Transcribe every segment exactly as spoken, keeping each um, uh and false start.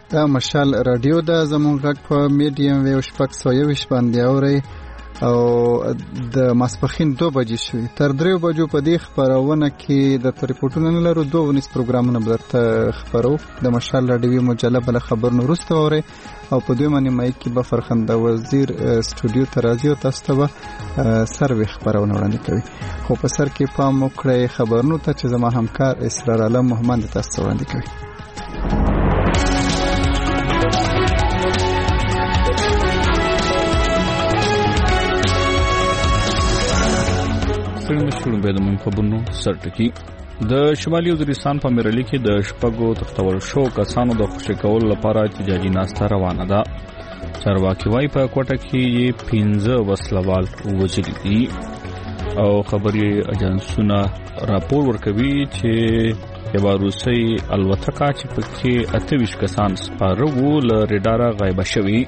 دا مشال رادیو دا زمونږ غږ په میډیم ویو شپږ سوه یوویشت باندې اورئ او د ماسپښین دوه بجې شوي. تر دریو بجو په دې خپرونه کې د ریپورټونو نه لرو، دوه ونیز پروګرامونه به درته خپرو. د مشال رادیوي مجله بله خبرونه وروسته واورئ او په دویمه نیمایي کې به فرخنده وزیر سټوډیو ته راځي او تاسو ته به سروې خپرونه وړاندې کوي. خو په سر کې پام وکړئ خبرونو ته چې زما همکار اسرار عالم محمد تاسو ته وړاندې کوي. شروع به د من خبرونو سرټکی. د شمالي وزیرستان په میرلی کې د شپږو تختول شو کسانو د خوشی کول لپاره احتجاجي ناسته روانه ده. چارواکي وايي په کوټه کې یې پنځه وسلوال وژلي دي او خبري اجنسونه راپور ورکوي چې یو روسي الوتکه چې پکې اته ویشت کسان سپاره وو له ریډاره غایب شوي.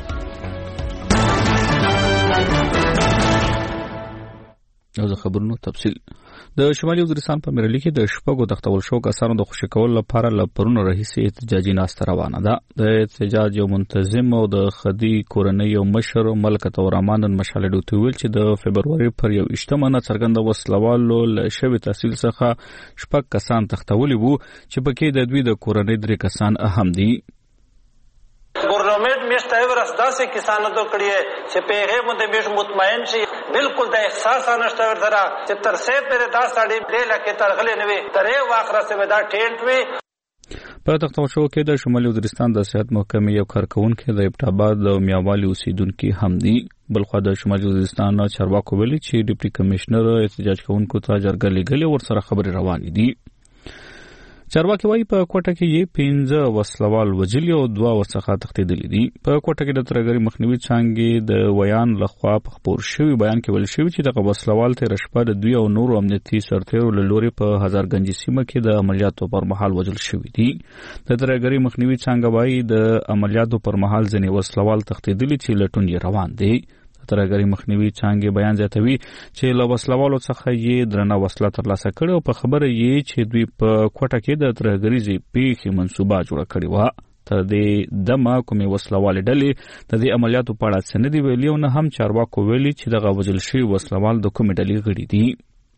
او د خبرونو تفصیل. د شمالي وزیرستان په میرلی کې د شپږو تختول شو کسانو د خوشی کول لپاره لپرونو رئیسي احتجاجي ناسته روانه ده. د احتجاج یو منتظم او د خدي کورنۍ یو مشر ملکه تورمان مشال ډوتی ویل چې د فبرवरी پر یو اشتمنه څرګنده وسلوالو له شوی تحصیل څخه شپږ کسان تختولي وو چې پکې د دوی د کورنۍ درې کسان اهم دي. گورنمنٹ میشته ورس داسې کسانو ته کړی چې پیغه مونږ به مطمئن شي بالکل د احساس نشته ورته چې تر څه پر دا سړی دې لکه ترغلې نه وي ترې واخره سه دا ټینټ وي. په تختو شو کې د شمالي وزیرستان د صحت محکمې یو کارکونکو د ابټاباد د میاوالي اوسیدونکو هم دي. بلخو د شمالي وزیرستان چارواکو ویلي چې ډیپټي کمشنر احتجاج کوونکو ته جرګه لګلې ورسره خبري روانې دي. چارواکي وايي په کوټه کې یې پنځه وسلوال وژلي او دوه ورڅخه تښتېدلي دي. په کوټه کې د ترهګرۍ مخنیوي څانګې د ویان لخوا په خپور شوي بیان کې ویل شوي چې دغه وسلوال تېره شپه د دوی او نورو امنیتي سرتېرو له لورې په هزارګنج سیمه کې د عملیاتو پر مهال وژل شوي دي. د ترهګرۍ مخنیوي څانګه وايي د عملیاتو پر مهال ځینې وسلوال تښتېدلي چې لټون یې روان دی. ترهګرۍ مخنیوي څانګې بیان زیاتوي چې له وسلوالو څخه یې درنه وسله ترلاسه کړې او په خبره یې چې دوی په کوټه کې د ترهګریزې پیښې منصوبه جوړه کړې وه. تر دې دمه کومې وسلوالې ډلې د دې عملیاتو په اړه څه نه دي ویلي او نه هم چارواکو ویلي چې دغه وژل شوي وسلوال د کومې ډلې غړي دي.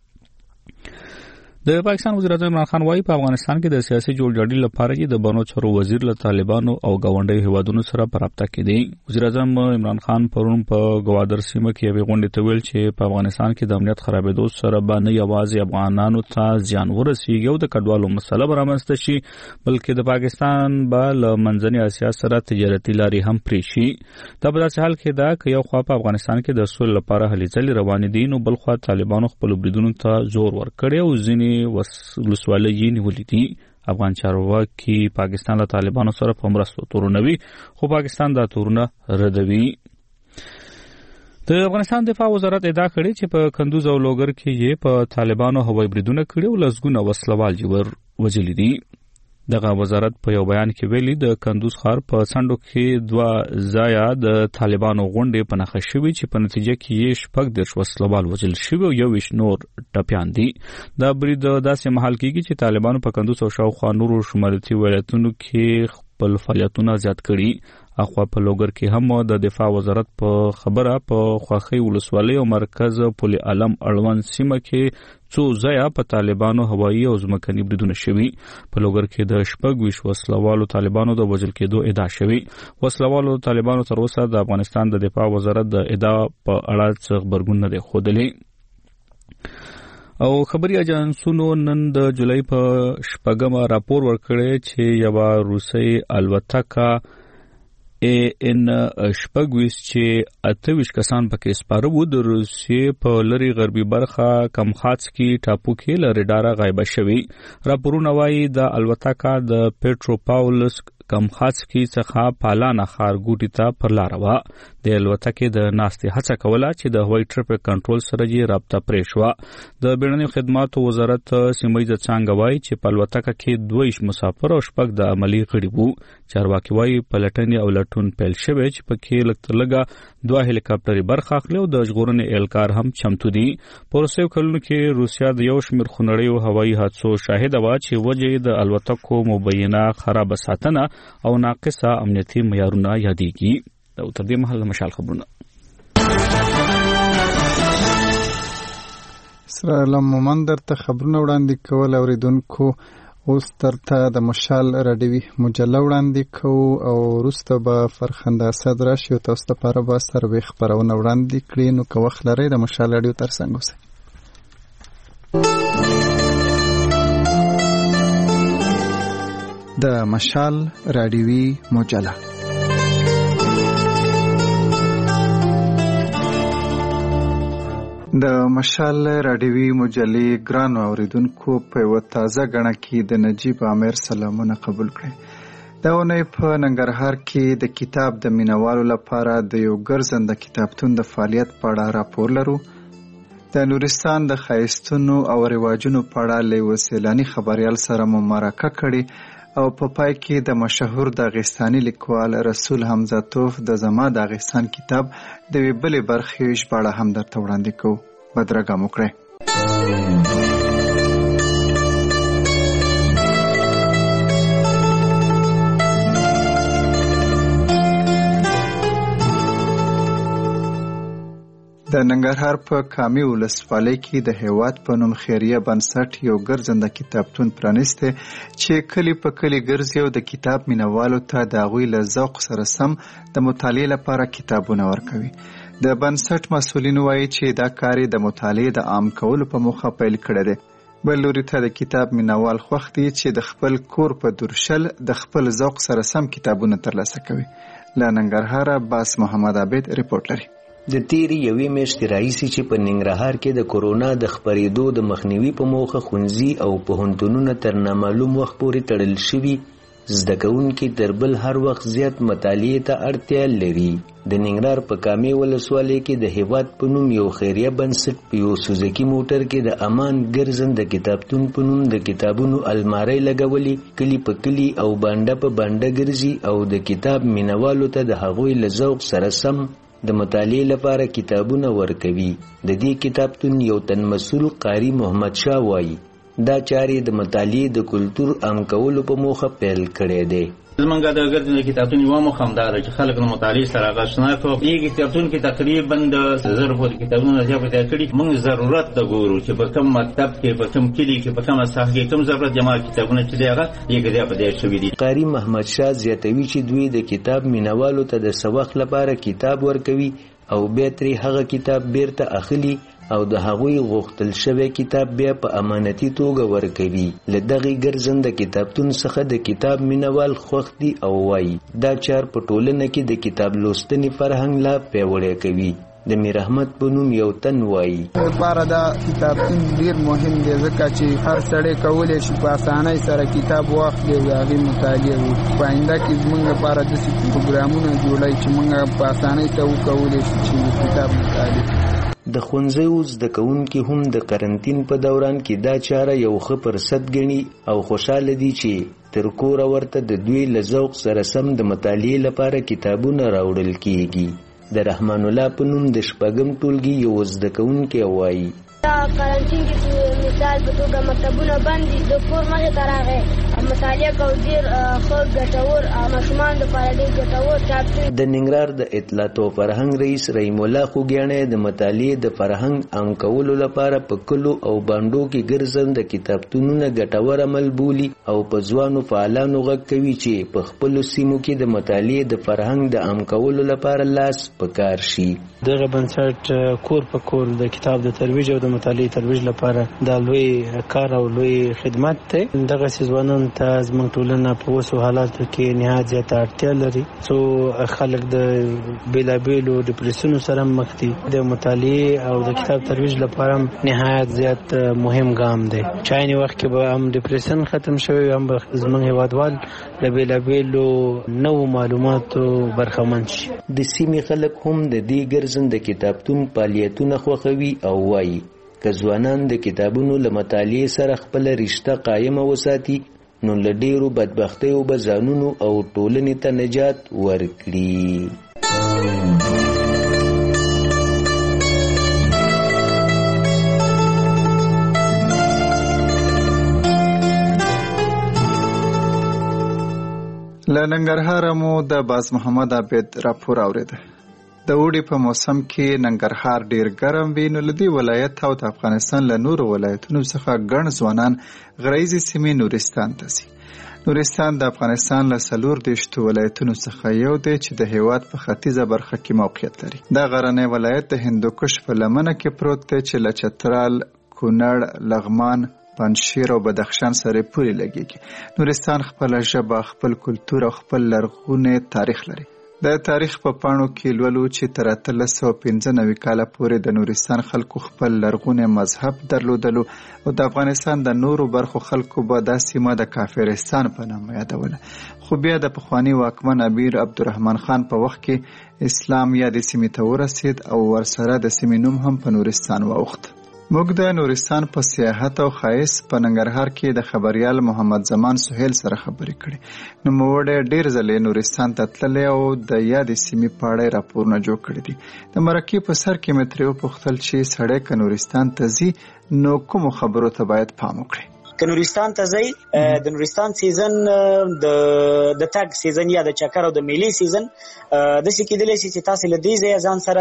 د پاکستان وزیر اعظم عمران خان وايي په افغانستان کې د سیاسي جوړجاړي لپاره چې د بانو چارو وزیر له طالبانو او گاونډي هیوادونو سره په رابطه کې دی. وزیر اعظم عمران خان پرون په گوادر سیمه کې یو غونډه ته ویل چې په افغانستان کې د امنیت خرابېدو سره به نه یوازې افغانانو ته ځان ورسیږي او د کډوالو مسله برامسته شي بلکې د پاکستان به له منځنۍ اسیا سره تجارتي لارې هم پرې شي. دا په داسې حال کې ده چې یو خوا په افغانستان کې د سولې لپاره هلې ځلې روانې دي نو بل خوا طالبانو خپل بریدونو ته زور ورکړی او ځینې ولسوالۍ یې نیولې دي. افغان چارواکي پاکستان له طالبانو سره په مرستو تورنوي خو پاکستان دا تورونه ردوي. د افغانستان دفاع وزارت ادعا کړې چې په کندوز او لوګر کې یې په طالبانو هوایي بریدونه کړي او لسګونه وسلوال یې وژلي دي. دغه وزارت په یو بیان کې ویلي د کندوز ښار په څنډو کې دوه ځایه د طالبانو غونډې په نښه شوي چې په نتیجه کې یې شپږ دېرش وسلوال وژل شوي او یو ویشت نور ټپیان دي. دا برید داسې مهال کېږي چې طالبانو په کندوز او شاوخوا نورو شمالي ولایتونو کې خپل فعالیتونه زیات کړي. اخوا په لوګر کې هم د دفاع وزارت په خبره په خوخي ولسوالۍ او مرکز پل علم اړوند سیمه کې څو ځایه په طالبانو هوایي او ځمکني بریدونه شوي. په لوګر کې د شپږ ویشت وسلوالو طالبانو د وژل کېدو ادعا شوي. وسلوالو طالبانو تر اوسه د افغانستان د دفاع وزارت د ادعا په اړه څه خبرګون نه دی ښودلی. او خبري اجنسونو نن د جولای په شپږمه راپور ورکړی چې یوه روسي الوتکه ای ان شپږویس چې اته ویشت کسان پکې سپاره وو د روسیې په لري غربي برخه کمخاتسکي ټاپو کې له ریډاره غایبه شوي. راپورونه وايي د الوتکه د پیټروپاولس کمخاتسکي څخه پالانه ښارګوټي ته پر لاره وه. د الوتکې د ناستې هڅه کوله چې د هوایي ټرافیک کنټرول سره یې رابطه پرې شوه. د بیړنیو خدماتو وزارت سیمه‌ییزه څانګه وایي چې په الوتکه کې دوه ویشت مسافر او شپږ د عملي غړي وو. چارواکي وایي پلټنې او لټون پیل شوی چې پکې لږ تر لږه دوه هلیکاپټري برخه اخلي او د ژغورنې اهلکار هم چمتو دي. په وروستیو کلونو کې روسیا د یو شمېر خونړیو هوایي حادثو شاهده وه چې وجې د الوتکو مبینه خرابه ساتنه او ناقصه امنیتي معیارونه یادېږي. دا تر دې مهاله مشال خبرونه. سره لمومن درته خبرونه وړاندې کول اوریدونکو. اوس درته د مشال راډیوي مجله وړاندې کوو او وروسته به فرخنده اسد راشي او تاسو لپاره به سروې خپرونه وړاندې کړي. نو که وخت لرئ د مشال راډیو تر څنګ اوسئ. د مشال راډیوي مجله د مشال راډیوي مجلې ګرانو اوریدونکو په یوه تازه غڼه کې د نجیب عامر سلامونه قبول کړئ. دا اونۍ په ننګرهار کې د کتاب د مینوالو لپاره د یو ګرځنده کتابتون د فعالیت په اړه راپور لرو. د نورستان د ښایستونو او رواجونو په اړه له یوه سیلاني خبریال سره مو مرکه کړې او په پای کې د مشهور داغستاني لیکوال رسول حمزه توف د زما داغستان کتاب د یوې بلې برخې ژباړه هم درته وړاندې کوو. بدرګه مو کړئ. د ننګرهار په کامي ولسوالۍ کې د هیواد په نوم خیریه بنسټ یو ګرځنده کتابتون پرانیستی چې کلی په کلی ګرځي او د کتاب مینوالو ته د هغوی له ذوق سره سم د مطالعې لپاره کتابونه ورکوي. د بنسټ مسؤلین وایي چې دا کار د مطالعې د عام کولو په موخه پیل کړی دی. بل لوري ته د کتاب مینوال خوښ دی چې د خپل کور په درشل د خپل ذوق سره سم کتابونه ترلاسه کوي. له ننګرهاره باس محمد عابد ریپورت لري. د تیری یوې میاشتې راهیسې چې په ننګرهار کې د کورونا د خپرېدو د مخنیوي په موخه ښوونځي او پوهنتونونه تر نامعلوم وخت پورې تړل شوي، زده کوونکي تر بل هر وخت زیات مطالعې ته اړتیا لري. د ننګرهار په کامې ولسوالۍ کې د هیواد په نوم یو خیریه بنسټ په یو سوزکي موټر کې د امان ګرځنده کتابتون په نوم د کتابونو المارۍ لګولې، کلی په کلی او بانډه په بانډه ګرځي او د کتاب مینوالو ته د هغوی له ذوق سره سم د مطالعې لپاره کتابونه ورکوي. د دې کتابتون یو تن مسؤل قاری محمد شاه وایي دا چارې د مطالعې د کلتور عام کولو په موخه پیل کړی دی. زمونږ د ګرځنده کتابتون یوه موخه همدا ده چې خلک له مطالعې سره آشنا کړو. دې کتابتون کې تقریبا د زر پورې کتابونه زیات پیدا کړي. موږ ضرورت د ګورو چې په کوم مکتب کې، په کوم کلي کې، په کومه ساحه کې کوم ضرورت جمع کتابونه چې دی هغه یې پیدا شوي دي. قاری محمد شاه زیاتوي چې دوی د کتاب مینوالو ته د څه وخت لپاره کتاب ورکوي او بیا ترې هغه کتاب بیرته اخلي او د هغوی غوښتل شوی کتاب بیا په امانتي توګه ورکوي. له دغې ګرځنده کتابتون څخه د کتاب مینوال خوښ دي او وایي دا چار په ټولنه کې د کتاب لوستنې فرهنګ لا پیاوړی کوي. د میر احمد په نوم یو تن وایي لپاره دا کتابتون ډیر مهم دی ځکه چې هر سړی کولی شي په اسانۍ سره کتاب واخلي او د هغې مطالعه وکړي. په آینده کې زموږ لپاره داسې پروګرامونه جوړوي چې موږ په اسانۍ سره وکولی شو چې کتاب مطالعه. د ښوونځیو زده کوونکي هم د قرنطین په دوران کې دا چاره یو ښه فرصت ګڼي او خوشحاله دي چې تر کوره ورته د دوی له ذوق سره سم د مطالعې لپاره کتابونه راوړل کیږي. د رحمان الله په نوم د شپږم ټولګي یو زده کوونکی وایي دا قرنطین کې مثال په توګه مکتبونه بند دي، د کور مخې ته راغی مطالعه کول ډېر ښه ګټور او ماشومان دپاره ډېر ګټور چاپتون. د ننګرهار د اطلاعات او فرهنګ رئیس رحیم الله خوږیاڼی د مطالعې د فرهنګ عام کولو لپاره په کلو او بانډو کې ګرځنده کتابتونونه ګټور عمل بولي او په ځوانو فعالانو غږ کوي چې په خپلو سیمو کې د مطالعې د فرهنګ د عام کولو لپاره لاس په کار شي. دغه بنسټ کور په کور د کتاب د ترویج او د مطالعې ترویج لپاره د لوی کار او لوی خدمت ته دغه ځوانانو ته زموږ ټولنه په اوسو حالاتو کې نهایت زیاته اړتیا لري. څو خلک د بیلابیلو ډیپریشنونو سره مخ دي. د مطالعې او د کتاب ترویج لپاره نهایت زیات مهم ګام دی. چایني وخت کې به هم ډیپریشن ختم شوی، هم زموږ هیوادوال د بیلابیلو نو معلوماتو برخمن شي. د سیمې خلک هم د دې ګرځند د کتابتون فعالیتونه خوښوي او وایي که ځوانان د کتابونو له مطالعې سره خپل رشته قایمه وساتي نو له ډېرو بدبختیو به ځانونو او ټولنې ته نجات ورکړي. له ننګرهاره مو د باز محمد عابد راپور اورېده. د اوړي په موسم کې ننګرهار ډیر ګرم وي، نو له دې ولایت او د افغانستان له نورو ولایتونو څخه ګڼ ځوانان غریزي سیمې نورستان ته ځي. نورستان د افغانستان له څلور دېرشو ولایتونو څخه یو دی چې د هیواد په ختیځه برخه کې موقعیت لري. دا غرنی ولایت د هندوکش په لمنه کې پروت دی چې له چترال، کونړ، لغمان، پنجشیر او بدخشان سره پورې لګیږي. نورستان خپل ژبه، خپل کلتور او خپل لرغونی تاریخ لري. د تاریخ په پاڼو کې لولو چې تر اتلس سوه پنځه نوي کاله پورې د نورستان خلکو خپل لرغونی مذهب درلودلو او د افغانستان د نورو برخو خلکو به دا سیمه د کافرستان په نامه یادوله. خو بیا د پخواني واکمن امیر عبدالرحمن خان په وخت کې اسلام یا د سیمې ته ورسید او ورسره د سیمې نوم هم په نورستان واوښت. موږ د نورستان په سیاحت او ښایست په ننګرهار کې د خبریال محمد زمان سهیل سره خبرې کړې. نوموړی ډېر ځلې نورستان ته تللی او د یادې سیمې په اړه راپورونه جوړ کړي دي. د مرکې په سر کې مې ترې وپوښتل چې سړی که نورستان ته ځي نو کومو خبرو ته باید پام وکړي. که نورستان ته ځئ، د نورستان سیزن د د تګ سیزن یا د چکر او د میلې سیزن داسې کېدلی شي چې تاسې له دې ځایه ځان سره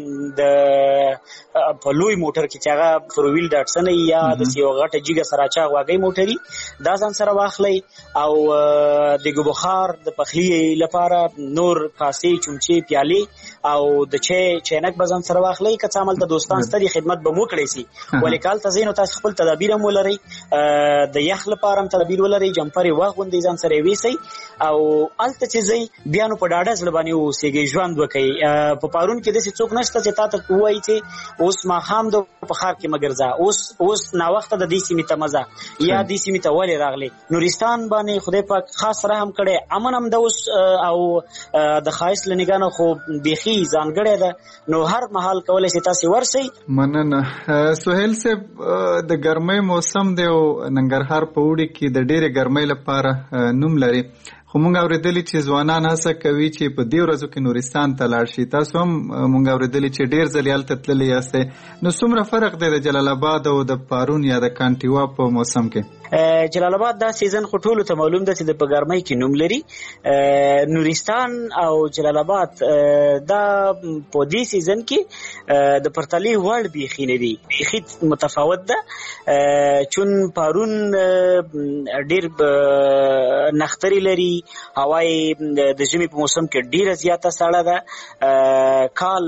د په لوی موټر کې چې هغه فور ویل ډاټسن یا داسې یوه غټه جیګه سراچه غواګۍ موټري دا ځان سره واخلئ او د ګوبخار د پخلي لپاره نور کاسې، چمچې، پیالې او د چای چینک به ځان سره واخلئ. که څه هملته دوستان سته دي خدمت به مو کړی سي، ولې که هلته ځئ نو تاسو خپل تدابیر هم ولرئ. د یخ لپاره هم تدابیر ولرئ، جمپرې واغوندئ، ځان سره یې ویسئ او هلته چې ځئ بیا نو په ډاډه زړه باندې واوسېږئ، ژوند وکئ. په پارون کې داسې څوک نشته چې تا ته ووایي چې اوس ماښام د په ښار کې مه ګرځه، اوس اوس ناوخته د دې سیمې ته مه ځه یا دې سیمې ته ولې راغلې. نورستان باندې خدای پاک خاص رحم کړی، امن هم ده اوس او د ښایست له نګاه نه خو بیخي ځانګړی ده، نو هر مهال کولی شئ تاسې ورسئ. مننه. سهیل صاحب، د ګرمۍ موسم دی او ننګرهار په اوړي کې د ډېرې ګرمۍ لپاره نوم لري، خو مونږ اورېدلي چې ځوانان هڅه کوي چې په دې ورځو کې نورستان ته لاړ شي. تاسو هم مونږ اورېدلي چې ډېر ځلې هلته تللي یاستئ، نو څومره فرق دی د جلال آباد او د پارون یا د کانټیوا په موسم کې؟ جلال آباد دا سیزن خو ټولو ته معلوم ده چې د په ګرمۍ کې نوم لري. نورستان او جلال آباد دا په دې سیزن کې د پرتلې وړ بیخي نه دي، بیخي متفاوت ده. چون پارون ډېر نختري لري، هوا یې د ژمي په موسم کې ډېره زیاته سړه ده، کال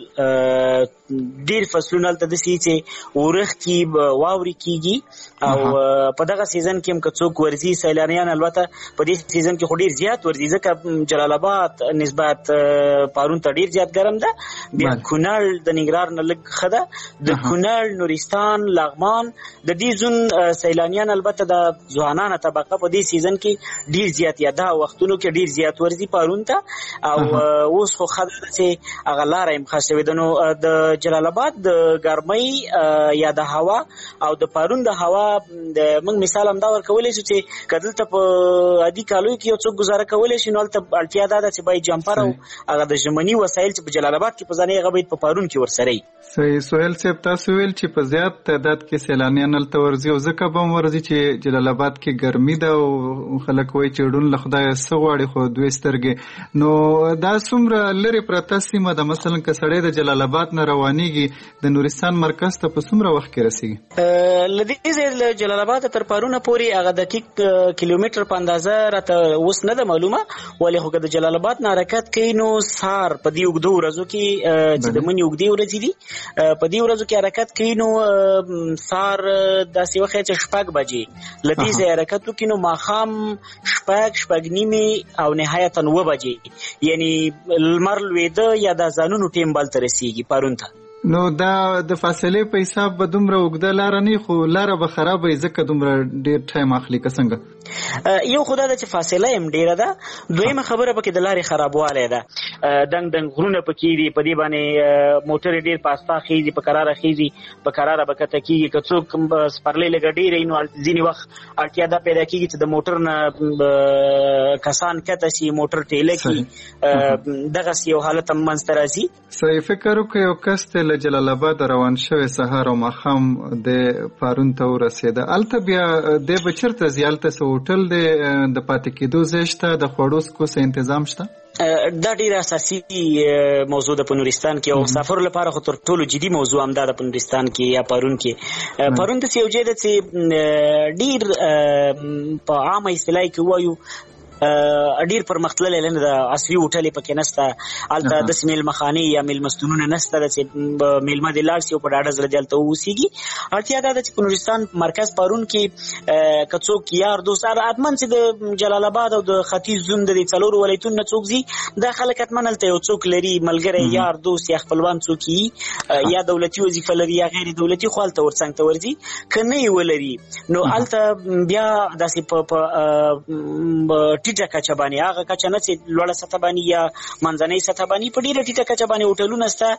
ډېر فصلونه هلته داسې چې ورښتي واورې کېږي او په دغه سیزن کې هم که څوک ورځي سیلانیان البته په دې سیزن کې خو ډېر زیات ورځي، ځکه جلال آباد نسبت پارون ته ډېر زیات ګرم ده. بیا کونړ د ننګرهار نه لږ ښه ده، د کونړ، نورستان، لغمان د دې زون سیلانیان البته د ځوانانه طبقه په دې سیزن کې ډېر زیات یا دا وختونو کې ډېر زیات ورځي پارون ته او اوس خو ښه ده چې هغه لاره یې ښه شوې ده. نو د جلال آباد د ګرمۍ یا د هوا او د پارون د هوا موږ مثال هم دا ورکولی شو چې که دلته په عادي کالیو کې یو څوک ګزاره کولی شي نو هلته اړتیا دا ده چې باید جمپر او هغه د ژمني وسایل چې په جلال آباد کې په ځانې هغه باید په پارون کې ورسره وي. صحیح. سهیل صاحب، تاسو ویل چې په زیات تعداد کې سیلانیان هلته ورځي او ځکه به هم ورځي چې جلال آباد کې ګرمي ده او خلک وایي چې ډون له خدایه څه غواړي خو دوې سترګې. نو دا څومره لرې پرته سیمه ده؟ مثلا که سړی د جلال آباد نه روانېږي رسیږي د نورستان مرکز ته په څومره وخت کې رسیږي؟ لدې ځای جلال آباد تر پرونه پورې هغه دقیق کیلومتر په اندازه راته اوس نه ده معلومه، ولې خو د جلال آباد نه حرکت کوي نو سهار په دې اوږدو ورځو کې چې د مني اوږدې ورځې دي په دې ورځو کې حرکت کوي نو سهار داسې وخت چې شپږ بجې لدې ځای حرکت وکړي نو ماښام شپږ شپږ نیمې او نهایتا اوه بجې یعنی لمر لوېده یا د ځانونو ټیم بل ته رسیږي پرون ته. نو دا د فاصلې په حساب به دومره اوږده لاره نه خو لاره به خرابه وي ځکه دومره ډېر ټایم اخلي که څنګه؟ یو خو دا ده چې فاصله هم ډېره ده، دویمه خبره پکې د لارې خرابوالی ده، دنګ دنګ غرونه پکې دي، په دې باندې موټرې ډېر په استا خیږي، په کراره خیږي، په کراره به کته کېږي، که څوک سپرلۍ لږه ډېره وي نو ځینې وخت اړتیا دا پیدا کېږي چې د موټر نه کسان کته شي، موټر ټیله کړي، دغسې یو حالت هم منځته راځي. صحیح فکر وکړئ یو کس ته له جلال آباد روان شوی سهار او ماښام د پارون ته ورسېده، هلته بیا دی به چېرته ځي؟ هلته څه هوټل دی، د پاتې کېدو ځای شته، د خوړو څکو څه انتظام شته؟ دا ډیره اساسي موضوع ده په نورستان کې او مسافرو لپاره خو تر ټولو جدي موضوع هم دا ده په نورستان کې یا پرون کې. پرون داسې یو ځای ده چې ډېر په عامه اصطلاح کې ووایو ډیر پرمختللی نه ده، عصري هوټلې پکې نشته، هلته داسې میلمهخانې یا میلمستونونه نشته ده چې میلمه دې لاړ شي او په ډاډه زړه دې هلته واوسېږي. اړتیا دا ده چې په نورستان مرکز پرون کې که څوک یار دوست حتما چې د جلال آباد او د ختیځ زون د دې څلورو ولایتونو نه څوک ځي دا خلک حتما هلته یو څوک لري، ملګری یار دوست یا خپلوان څوک یي یا دولتي وظیفه لري یا غیر دولتي، خو هلته ورڅنګ ته ورځي، که نه یې ولري نو هلته بیا داسې په ټیټه کچه باندې، هغه کچه نه چې لوړه سطح باندې یا منځنۍ سطح باندې، په ډېره ټیټه کچه باندې هوټلونه شته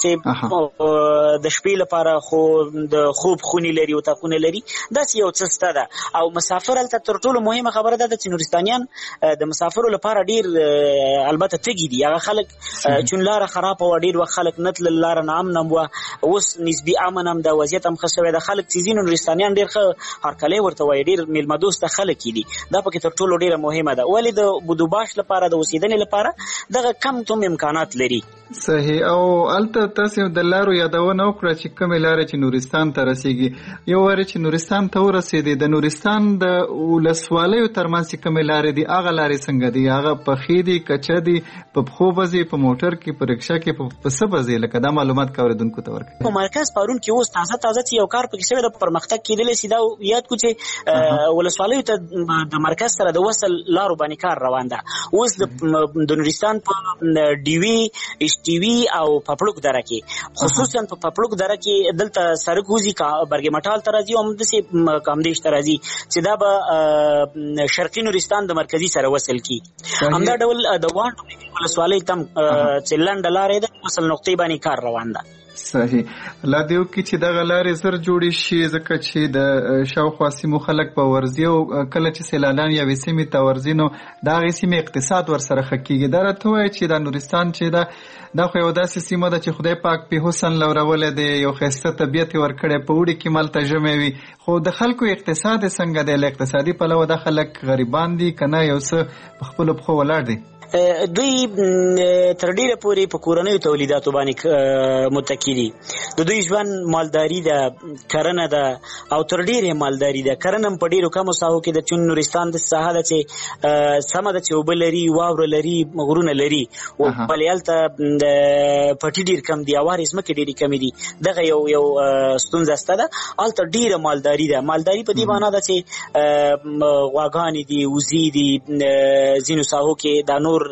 چې د شپې لپاره خو د خوب خونې لري، اتاقونه لري، داسې یو څه شته ده. او مسافر هلته تر ټولو مهمه خبره ده چې نورستانیان د مسافرو لپاره ډېر البته تږي دي، هغه خلک چون لاره خرابه وه ډېر وخت خلک نه تلل، لاره نه امن هم وه، اوس نسبي امن هم ده، وضعیت هم ښه شوی ده، خلک چې ځي نو نورستانیان ډېر ښه هرکلی ورته وایي، ډېر میلمه دوسته خلک دي، دا پکې تر ټولو ډېره مهمه ده. ولې د بودوباش لپاره د اوسېدنې لپاره دغه کم توم امکانات لري. صحیح. او هلته تاسو د لارو یادونه وکړه چې کومې لارې چې نورستان ته رسېږي، یو وارې چې نورستان ته ورسېدې د نورستان د ولسوالیو ترمنځ چې کومې لارې دي هغه لارې څنګه دي؟ هغه پخې دي، کچه دي، په پښو به ځې، په موټر کې، په رکشا کې، په څه به ځې؟ لکه دا معلومات که اورېدونکو ته ورکړئ. په مرکز پرون کې اوس تازه تازه چې یو کار پکې شوی د پرمختګ کېدلی شي، دا یاد کړو چې ولسوالیو ته د مرکز سره د وصل لارو باندې کار روان ده. اوس د نورستان په ډیوي، اشټیوي او پپړوک دره کې، خصوصا په پپړوک دره کې دلته سړک وځي برګې مټال ته راځي او همداسې کامدېش ته راځي چې دا به شرقي نورستان د مرکزي سره وصل کی. همدا ډول د وانټ ولسوالۍ تم چې لنډه لارې ده وصل نقطې باندې کار روان ده. صحیح. لا دیو کې چې دغه لارې زر جوړې شي ځکه چې د شاوخوا سیمو خلک به ورځي او کله چې سیلانیان یوې سیمې ته ورځي نو د هغې سیمې اقتصاد ورسره ښه کېږي. دا راته ووایه چې دا نورستان چې ده دا خو یو داسې سیمه ده چې خدای پاک پې حسن لورولی دی، یو ښایسته طبیعت یې ورکړی، په اوړي کې مالته ژمی وي، خو د خلکو اقتصاد یې څنګه دی؟ له اقتصادي پلوه دا خلک غریبان دي که نه یو څه په خپلو پښو ولاړ دي؟ دوی تر ډیره پورې په کورنیو تولیداتو باندې متکی دي. د دوی ژوند مالداري ده، کرنه ده او تر ډیره مالداري ده. کرنه په ډیرو کمو ساحو کې د چون نورستان د ساحه ده چې سمه ده چې اوبه لري، واوره لري، غرونه لري، ولې هلته پټي ډیر کم دي، هوارې ځمکې ډیرې کمې دي. دغه یو یو ستونزه شته ده. هلته ډیره مالداري ده. مالداري په دې معنا ده چې غواګانې دي، وزې دي، ځینو ساحو کې دا نور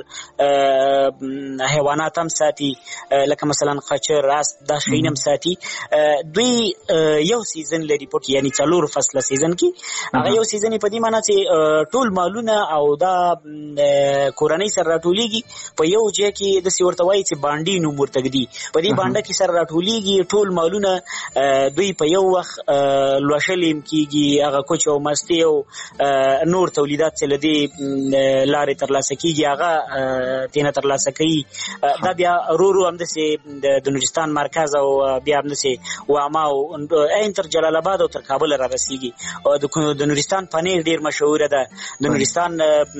حیوانات هم ساتي لکه مثلا قچر، اسب، دا شیان هم ساتي. دوی یو سیزن لري پټ، یعنی څلور فصله سیزن کې. هغه یو سیزن په دې معنی چې ټول مالونه او دا کورنۍ سره راټولیږي په یو ځای کې، د ورته وایي چې باندې نوم ورته ږدي، په دې باندې کې سره راټولیږي ټول مالونه، دوی په یو وخت لوشل هم کېږي، هغه کوچ او مستې او نور تولیدات چې له دې لارې ترلاسه کېږي هغه تینه ترلاسه کوي. دا بیا ورو ورو همداسې د نورستان مرکز او بیا همداسې واما او عین تر جلال آباد او تر کابل را رسیږي. د نورستان پنیر ډیر مشهوره ده، د نورستان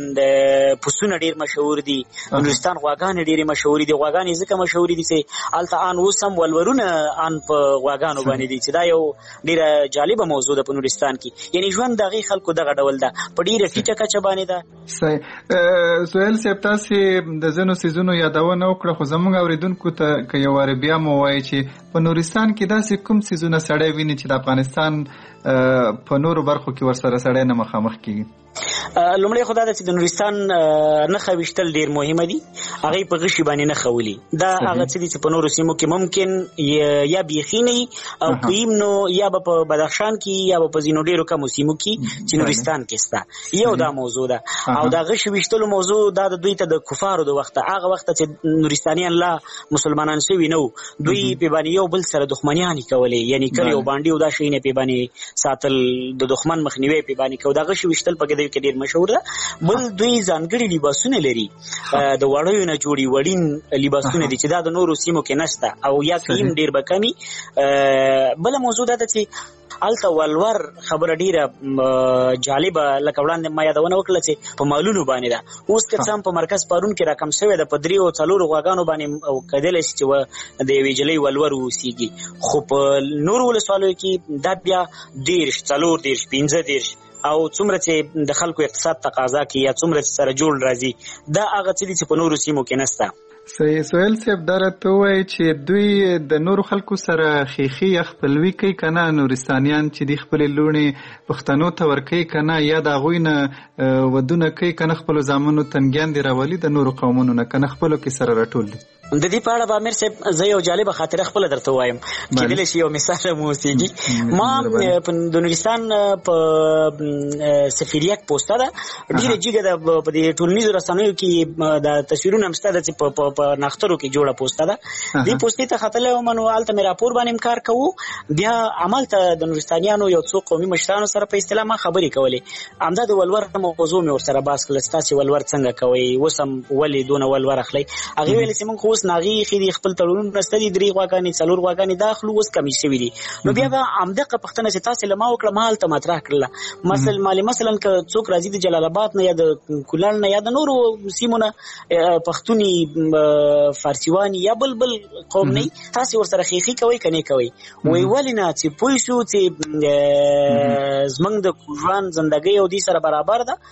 د پسونه ډیر مشهور دي، د نورستان غواګانې ډیرې مشهورې دي. غواګانې ځکه مشهورې دي چې هلته ان اوس هم ولورونه ان په غواګانو باندې دي، چې دا یو ډیره جالبه موضوع ده په نورستان کې. یعنی ژوند د هغې خلکو دغه ډول ده، په ډیره ټیټه کچه باندې ده. صحیح. سهیل صاحب، تاسې د ځینو څیزونو یادونه وکړه، خو زموږ اورېدونکو ته که یو وارې بیا مو ووایي چې په نورستان کې داسې کوم څیزونه سړی ویني چې د افغانستان په نورو برخو کې ورسره سړی نه مخامخ کېږي؟ لومړی خو دا ده چې د نورستان نښه ویشتل ډېر مهمه دي. هغې په غشي باندې نښه ولي. دا هغه څه دي چې په نورو سیمو کې ممکن یا بیخي نه وي او که نو یا به په بدخشان کې یا به په ځینو ډېرو کمو سیمو کې چې نورستان کې شته. یو دا موضوع ده. او دا غشي ویشتلو موضوع دا د دوی ته د کفارو د وخته، هغه وخته چې نورستانیان لا مسلمانان شوي نه وو، دوی پې باندې یو بل سره دښمنیانې کولې، یعنی کلي او بانډې او دا شیونه پې باندې ساتل، د دښمن مخنیوی پې باندې کوو. دا غشي ویشتل په کې ډېر مشهور ده. بل دوی ځانګړي لباسونه لري، د وړیو نه جوړي وړین لباسونه دي چې دا د نورو سیمو کې نشته او یا کیم ډېر به کمي. بله موضوع دا ده چې هلته ولور خبره ډېره جالبه، لکه وړاندې ما یادونه وکړه چې په مالونو باندې ده. اوس که څه هم په مرکز پرون کې راکم شوې ده، په دریو څلورو غواګانو باندې کیدلی شي چې د یوې جلۍ ولور واوسېږي، خو په نورو ولسوالیو کې دا بیا دېرش، څلور دېرش، پنځه دېرش او څومره چې د خلکو اقتصاد تقاضا کوي یا څومره چې سره جوړ راځي، دا هغه څه دي چې په نورو سیمو کې نشته. صحیح. سهیل صاحب، دا راته ووایي چې دوی د نورو خلکو سره خیخي یا خپلوي کوي که نه؟ نورستانیان چې دي خپلې لوڼې پښتنو ته ورکوي که نه؟ یا د هغوی نه ودونه کوي که نه خپلو زامنو تنګیان دي راولي د نورو قومونو نه، که نه خپلو کې سره راټول دي؟ د دې په اړه به امیر صاحب زه یو جالبه خاطره خپله درته ووایم، کېدلی شي یو مثال هم واوسېږي. ما د نورستان په سفیریک پوسته ده، ډېره جګه ده، په دې ټولنیزو رسنیو کې د تصویرونه هم شته ده چې په په نښترو کې جوړه پوسته ده. دې پوستې ته ختلی وم، نو هلته مې راپور باندې کار کوو. بیا همالته د نورستانیانو یو څو قومي مشرانو سره په اصطلاح ما خبرې کولې. همدا د ولور موضوع مې ورسره بحث کړله چې تاسې ولور څنګه کوئ، اوس هم ولې دونه ولور اخلئ؟ هغې ویلې چې موږ خو اوس ناغې ایښي دي، خپل تړونونه شته دي، درې غواګانې څلور غواګانې دا اخلو، اوس کمې شوي دي. نو بیا به همدغه پوښتنه چې تاسې له ما وکړه ما هلته مطرح کړله. مثلا مثلا که څوک راځي د جلال آباد نه یا د کونړ نه یا د نورو سیمو نه، پښتوني، فارسیواني یا بل بل قوم نه، تاسې ورسره خیخي کوئ که نه کوئ؟ وایي ولې نه، چې پوه شو چې زموږ د ژوند زندګۍ او دې سره برابر ده،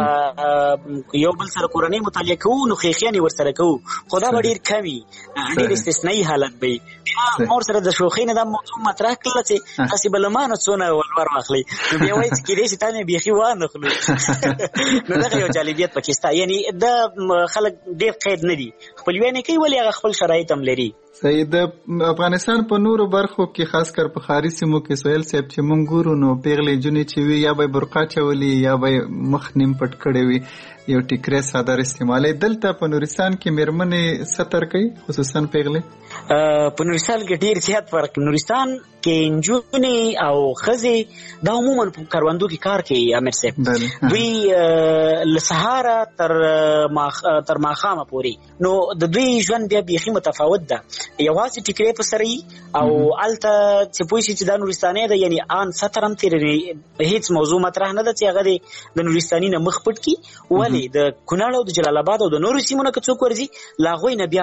هغه یو بل سره کورنۍ مطالعه کوو نو خیخیانې ورسره کوو، خو دا به ډېر کم وي، ډېر استثنایي حالت به وي. ما ورسره د شوخۍ نه دا موضوع مطرح کړله چې تاسې به له ما نه څونه ولور واخلئ. نو بیا وایي چې کېدای شي تا نه بیخي وانخلو. نو دغه یو جالبیت پکې شته. یعنی دا خلک ډېر قید نه دي، خپلویانې کوي ولې هغه خپل شرایط هم لري. صحیح. د افغانستان په نورو برخو کې خاص کر په ښاري سیمو کې سهیل صاحب چې موږ ګورو نو پیغلې جونې چې وي یا به یې برقع چولي یا به یې مخ نیم پټ کړی وي، یو ټیکری څادر استعمالوي. دلته په نورستان کې مېرمنې ستر کوي، خصوصا پیغلې؟ په نورستان کې ډېر زیات فرق. نورستان کې نجونې او ښځې دا عموما په کروندو کې کار کوي امیر صاحب. دوی له سهاره تر تر ماښامه پورې، نو د دوی ژوند بیا بیخي متفاوت ده. یوازې ټیکری په سره وي او هلته چې پوه شي چې دا نورستانۍ ده، یعنی ان ستر هم تېروي، هېڅ موضوع مطرح نه ده چې هغه د نورستاني نه مخ پټ کړي. ولې د کونړ او د جلال آباد او د نورو سیمو نه که څوک ورځي، له هغوی نه بیا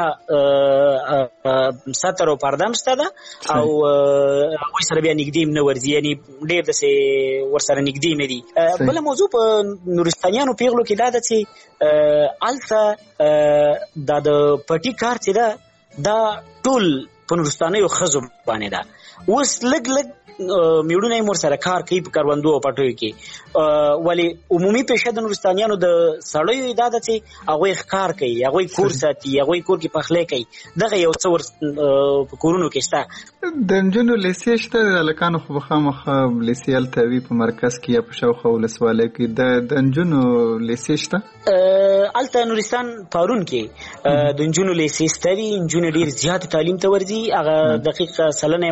ستر او پرده هم شته ده او هغوی سره بیا نږدې هم نه ورځي، یعنی ډېر داسې ورسره نږدې نه دي. بله موضوع په نورستانیانو پیغلو کې دا ده چې هلته دا د پټي کار چې ده دا ټول په نورستانیو ښځو باندې ده. اوس لږ لږ میړونه یې ورسره کار کوي په کروندو او پټیو کې، ولې عمومي پیشه د نورستانیانو د سړیو دا ده چې هغوی ښکار کوي، هغوی کور ساتي، هغوی کور کې پخلی کوي. دغه یو څه ور په کورونو کې شته. د نجونو لیسې شته؟ د هلکانو خو به خامخا لیسې هلته وي په مرکز کې یا په شاوخوا ولسوالۍ کې. د نجونو لیسې شته؟ الته نورستان پارون کې د انجونو لیسې ستري انجونو ډیر زیات تعلیم ته ورځي هغه دقیق سلنه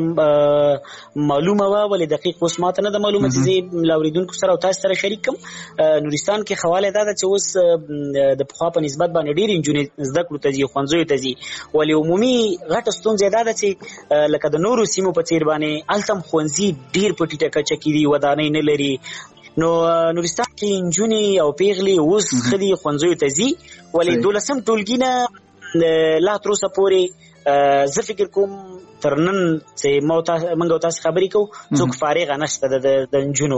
معلومه وا ولې دقیق اوس ماته نه د معلومه چې لاوریدونکو سره او تاسو سره شریک کوم. نورستان کې حواله ده چې اوس د پخوا په نسبت باندې ډیر انجونو زده کړو ته ځي خوندزوي ته ځي ولې عمومي غټ ستونزه ده چې لکه د نورو سیمو په څیر باندې التم خوندزي ډیر په ټیټه کچه کې دی ودانۍ نه لري. نو نورستان کې انجونې او پیغلې اوس خدي خوندزوي ته ځي ولې دولسم ټولګي نه لا تر اوسه پورې زه فکر کوم تر نن چې موږ تاسو خبرې کوو څوک فارغ نشته د انجونو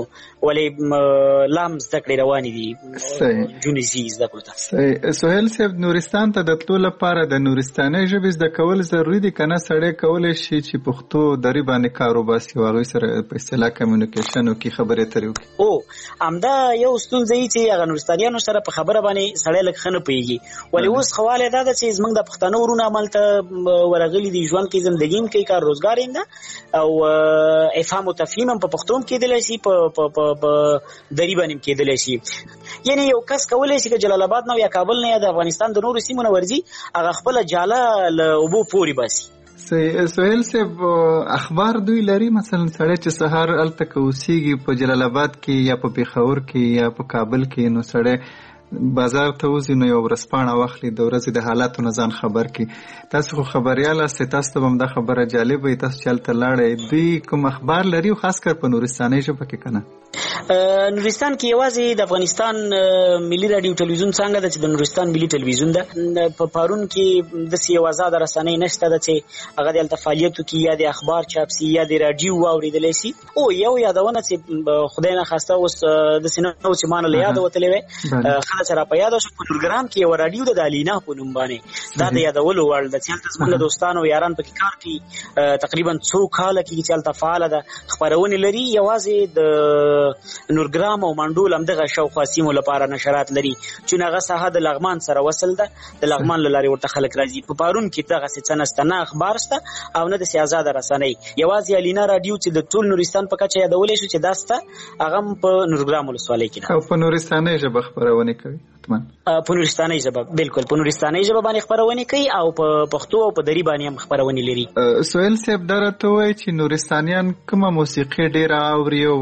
ولې لام زده کړې روانې دي انجونې زی زده کړو ته. سهیل صاحب نورستان ته د تلو لپاره د نورستاني ژبې زده کول ضروري دي که نه سړی کولی شي چې پښتو دري باندې کار وباسي او هغوی سره په اصطلاح کمیونیکیشن وکړي خبرې ترې وکړي؟ او همدا یو ستونزه وي چې هغه نورستانیانو سره په خبره باندې سړی لږ ښه نه پوهېږي ولې اوس خواله دا ده چې زموږ د پښتانه ورونه هملته ورغلي دي ژوند کې زندګي کې کار روزګار هم ده او افهام او تفهیم هم په پښتو کې کېدلی شي په دري باندې کېدلی شي. یعنی یو کس کولی شي که جلال آباد نه یا کابل نه یا د افغانستان د نورو سیمو نه ورځي هغه خپله جاله له اوبو پورې باسي. سهیل صاحب اخبار دوی لري مثلا سړی چې سهار هلته که اوسېږي په جلال آباد کې یا په پېښور کې یا په کابل کې نو سړی بازار ته وځي نو یو ورځپاڼه واخلي د ورځې د حالاتو نه ځان خبر کړي. تاسو خو خبریال یاستئ تاسو ته به هم دا خبره جالبه وي تاسو چې هلته لاړئ دوی کوم اخبار لري او خاص کر په نورستاني ژبه کې که نه؟ نورستان کې یوازې د افغانستان ملي راډیو ټلویزیون څنګه ده چې د نورستان ملي ټلویزیون ده. په پارون کې داسې یو آزاده رسنۍ نشته ده چې هغه د هلته فعالیت وکړي یا د اخبار چاپ سي یا د راډیو واورېدلی شي. او یو یادونه چې خدای نخواسته اوس داسې نه و چې ما نه له یاده وتلی وی خله چې را په یاده شو په نورګرام کې یوه راډیو ده د الینا په نوم باندې دا د یادولو وړ ده چې هلته زموږ دوستان او یاران پکې کار کوي تقریبا څو کاله کېږي چې هلته فعاله ده خپرونې لري یوازې د نورګرام او منډول همدغه شاوخوا سیمو لپاره نشرات لري چې هغه ساحه د لغمان سره وصل ده د لغمان له لارې ورته خلک راځي. په پارون کې دغسې څه نشته نه اخبار شته او نه داسې ازاده رسنۍ یوازې الینا راډیو چې د ټول نورستان په کچه یادولی شو چې دا شته هغه هم په نورګرام ولسوالۍ کې ده او په نورستانۍ ژبه خپرونې کوي حتما په نورستانۍ ژبه بالکل په نورستانۍ ژبه باندې خپرونې کوي او په پښتو او په دري باندې هم خپرونې لري. سهیل صاحب دا راته وایي چې نورستانیان کومه موسیقي ډېره اوري او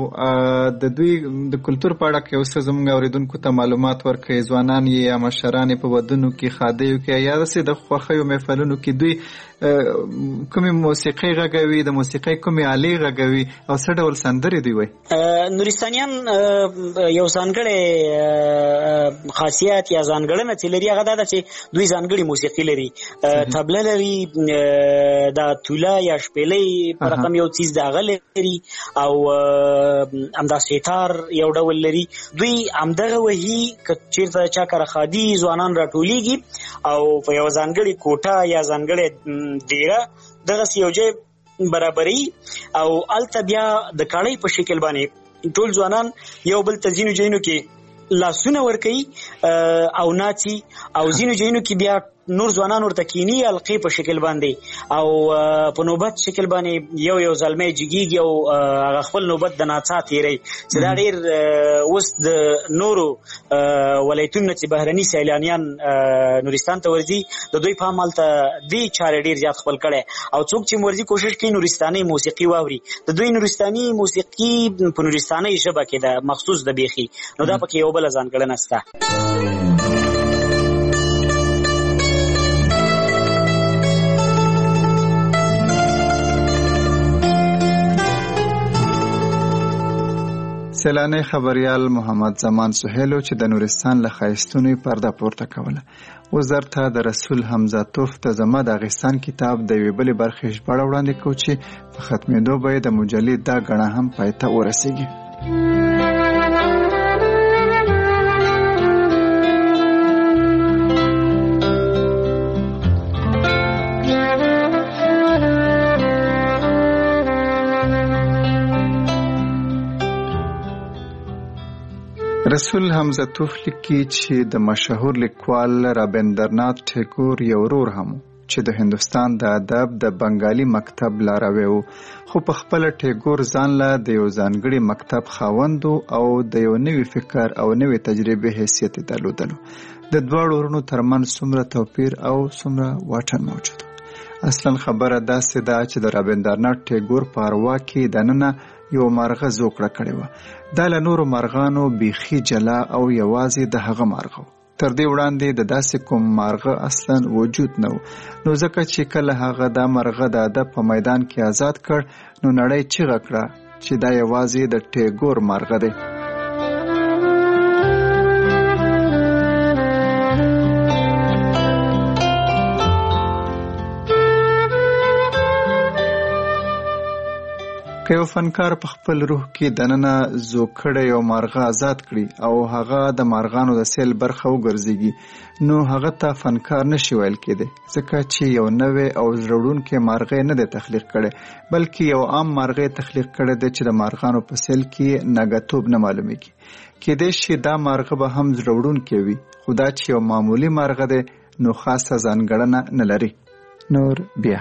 د دوی د کلتور په اړه کې اوس زموږ اورېدونکو ته معلومات ورکوي ځوانان یې یا مشران یې په ودونو کې ښادیو کې یا داسې د خوښیو محفلونو کې دوی کومې موسیقي غږوي د موسیقۍ کومې آلې غږوي او څه ډول سندرې دوی وایي؟ نورستانیان یو ځانګړی خاصیت یا ځانګړنه چې لري هغه دا ده چې دوی ځانګړې موسیقي لري طبله لري دا توله یا شپېلۍ په رقم یو څیز د هغه لري او همدا سیتار یو ډول لري. دوی همدغه وهي که چېرته چا کره ښادي ځوانان راټولیږي او په یو ځانګړې کوټه یا ځانګړې دیره دغسې یو ځای برابري او هلته بیا د کاڼۍ په شکل باندې ټول ځوانان یو بل ته ځینو ځایونو کې لاسونه ورکوي او ناڅي او ځینو ځایونو کې بیا نور ځوانان ورته کینی حلقې په شکل باندې او په نوبت شکل باندې یو یو زلمی جګیږي او هغه خپل نوبت د ناڅا تیری چې دا ډېر اوس د نورو ولایتونو چې بهرني سیلانیان نورستان ته ورځي د دوی پام هلته دې چارې ډېر زیات خپل کړی او څوک چې ورځي کوشش کوي نورستاني موسیقي واوري د دوی نورستاني موسیقي په نورستاني ژبه کې ده مخصوص د بیخي نو دا پکې یو بله ځانګړنه شته. سیلانی خبریال محمد زمان سهیلو چې د نورستان له ښایستونو پرده پورته کوله اوس درته د رسول حمزه توف د زما د اغیستان کتاب د یوې بلې برخې ژباړه وړاندې کوو چې په ختمېدو به یې د مجلې دا ګڼه هم پای ته ورسېږي. رسول حمزه توف لیکي چې د مشهور لیکوال رابندرنات ټیګور یو ورور هم چې د هندوستان د ادب د بنګالي مکتب لاروی و خو په خپل ټیګور ځان له د یو ځانګړي مکتب خاوند او د یو نوي فکر او نوي تجربه حیثیت درلودلو. د دواړو ورونو ترمنځ څومره توپیر او څومره واټن موجود. اصلا خبره داسې ده چې د رابندرناټ ټیګور په اروا کې دننه یو مرغه زوکړه کړې وه. دا له نورو مرغانو بیخي جلا او یوازې د هغه مرغه و. تر دې وړاندې د داسې کوم مرغه اصلا وجود نه و. نو ځکه چې کله هغه دا مرغه د ادب په میدان کې آزاد کړ نو نړۍ چیغه کړه چې دا یوازې د ټیګور مرغه دی. که یو فنکار په خپل روح کې دننه زوکړه یو مرغه آزاد کړي او هغه د مرغانو د سیل برخه وګرځيږي نو هغه ته فنکار نشي ویل کېدی، ځکه چې یو نوې او زړوونکی مرغه نه دی تخلیق کړي بلکې یو عام مرغه تخلیق کړي دی چې د مرغانو په سیل کې نګهتوب نه معلومیږي. کېدای شي دا مرغه به هم زړوونکی وي، خو دا چې یو معمولی مرغه دی نو خاصه ځانګړنه نه لري. نور بیا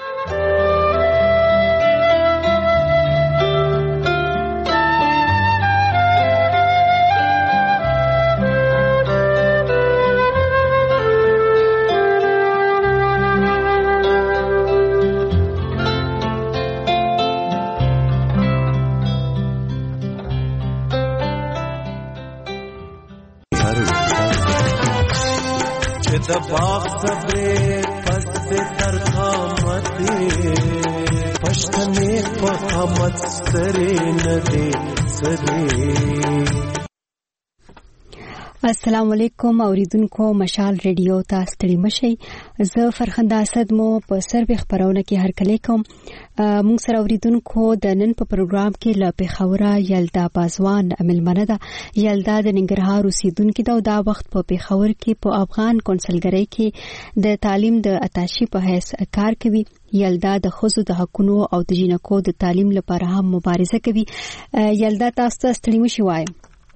د باغ صبرې پس تر قامتې پښتنې په حمد سره نه دې سره. السلام علیکم اوریدونکو، مشال ریډیو ته ستړي مشئ. زه فرخنده اسد مو په سروي خبرونه کې هرکلی کوم. موږ سره اوریدونکو د نن په پروګرام کې له پیښوره یلدا بازوان ملمنه ده. یلدا د ننګرهار اوسیدونکې ده او دا وخت په پیښور کې په افغان کونسلګرۍ کې د تعلیم د اتاشي په حیث کار کوي. یلدا د ښځو د حقونو او د جینکو د تعلیم لپاره هم مبارزه کوي. یلدا تاسو ته ستړي مشئ وایم.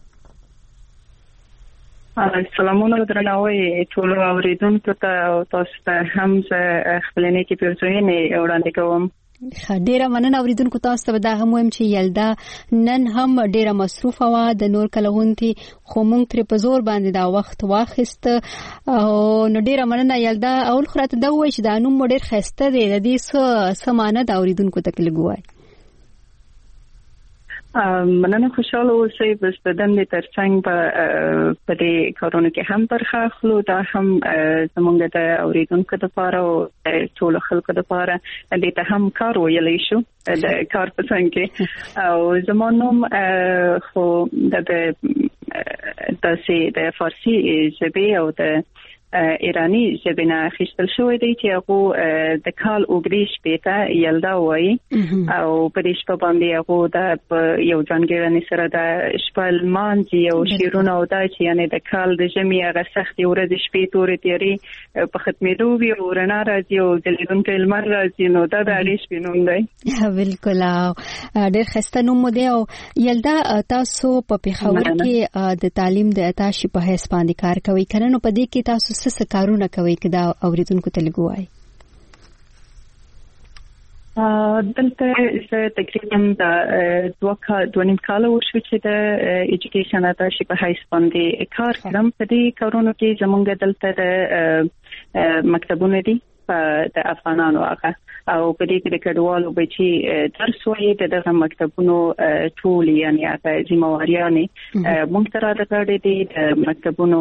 سلامونه درناوی ټول اوریدونکو ته او تاسو ته هم زه خپل نیکی پیرزوینې وړاندې کوم. ډیره مننه اوریدونکو. تاسو ته دا هم وایم چې یلدا نن هم ډیره مصروفه وه د نور کلهونتي، خو موږ ترې په زور باندې دا وخت واخیست. نو ډیره مننه یلدا. اول خو راته دا ووایئ چې دا نوم مو ډیر ښایسته دی، د دې څه څه معنی ده اوریدونکو ته که لږ ووایئ. مننه، خوشاله اوسئ. بس د دندې ترڅنګ به په دې کارونو کې هم برخه اخلو. دا هم زموږ د اوریدونکو لپاره او ټولو خلکو لپاره دې ته هم کار ویلی شو د کار په څنګ کې. او زما نوم خو د داسې د فارسي ژبې او د ایرانی ژبې نه اخیستل شوی دی چې هغه د کال اوږدې شپې ته یلدا وایي او په دې شپه باندې هغه د یو ځانګړنې سره د شپه لمانځي او شعرونه او دا چې یعنې د کال د ژمي هغه سختې ورځې شپې تورې تیارې په ختمېدو وي او رڼا راځي او ځلېدونکی لمر راځي، نو دا د هغې شپې نوم دی. بالکل، ډېر ښایسته نوم مو دی. او یلدا تاسو په پېښور کې د تعلیم د اتاشي په حیث باندې کار کوئ که نه؟ نو په دې کې تاسو څه کارونه کوي که دا اوریدونکو ته لږ ووایئ. دلته زه تقریبا د دوه دوه نیم کاله وشو چې د ایجوکیشن اتاشي په حیث باندې کار کوم. په دې کارونو کې زموږ دلته د مکتبونه دي د افغانانو هغه او په دې کې د کډوالو بچي درس وایي د دغه مکتبونو ټول یعنې هغه ذمہواریانې موږ ته راغلې دي. د مکتبونو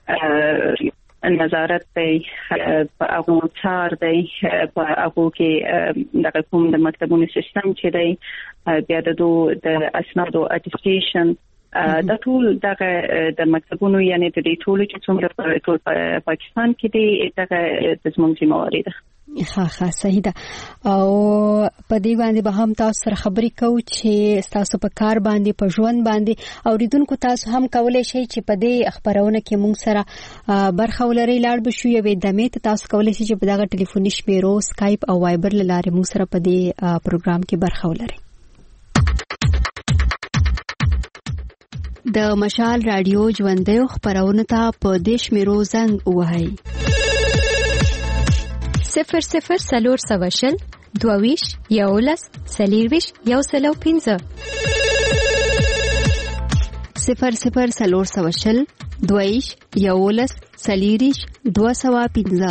نظارت دی، په هغو څار دی، په هغو کې دغه کوم د مکتبونو سیستم چې دی، بیا د دو د اسنادو اټسټیشن، دا ټول دغه د مکتبونو یعنې د دې ټولو چې څومره په ټول پاکستان کې دی دغه د زموږ ذمہواري ده. ښه ښه صحیح ده. او په دې باندې به هم تاسو سره خبرې کوو چې تاسو په کار باندې په ژوند باندې اوریدونکو تاسو هم کولی شئ چې په دې خبرونه کې موږ سره برخه ولرئ. لاړ به شو یوې دمې ته تاسو کولی شئ چې په دغه ټلیفوني شمیرو سکایپ او وایبر له لارې موږ سره په دې پروګرام کې برخه ولرئ. د مشال رادیو ژوندۍ خبرونه ته په دې شمیرو زنګ ووهئ: صفر صفر سلور سوه شل دوه یولس څلېرویش یو سل او پنځه صفر صفر سلور سوه شل دویش یولس سلیریش دو سوا پنځه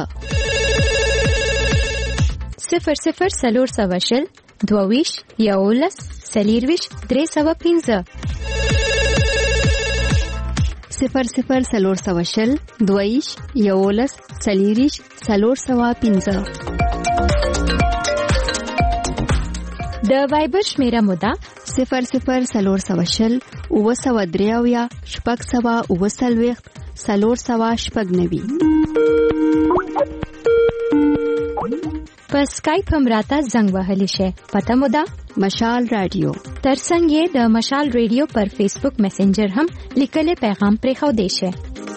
صفر صفر سلور سوا شل دویش یولس سلیریش درې سوا پنځه صفر صفر سلور سوا شل دویش یولس سلیریش سلور سوا پنځه. د وایبر شمیره مودا صفر صفر سلور سوا شل اوه سوا دریاویا شپږ سوا اوه څلوېښت څلور سوا شپږ نوي. په سکایپ هم راته زنګ وهلی شي. پته مودا مشال رادیو. ترڅنګ یې د مشال رادیو پر فیسبوک میسنجر هم لیکل پیغام پرې خو دی شي.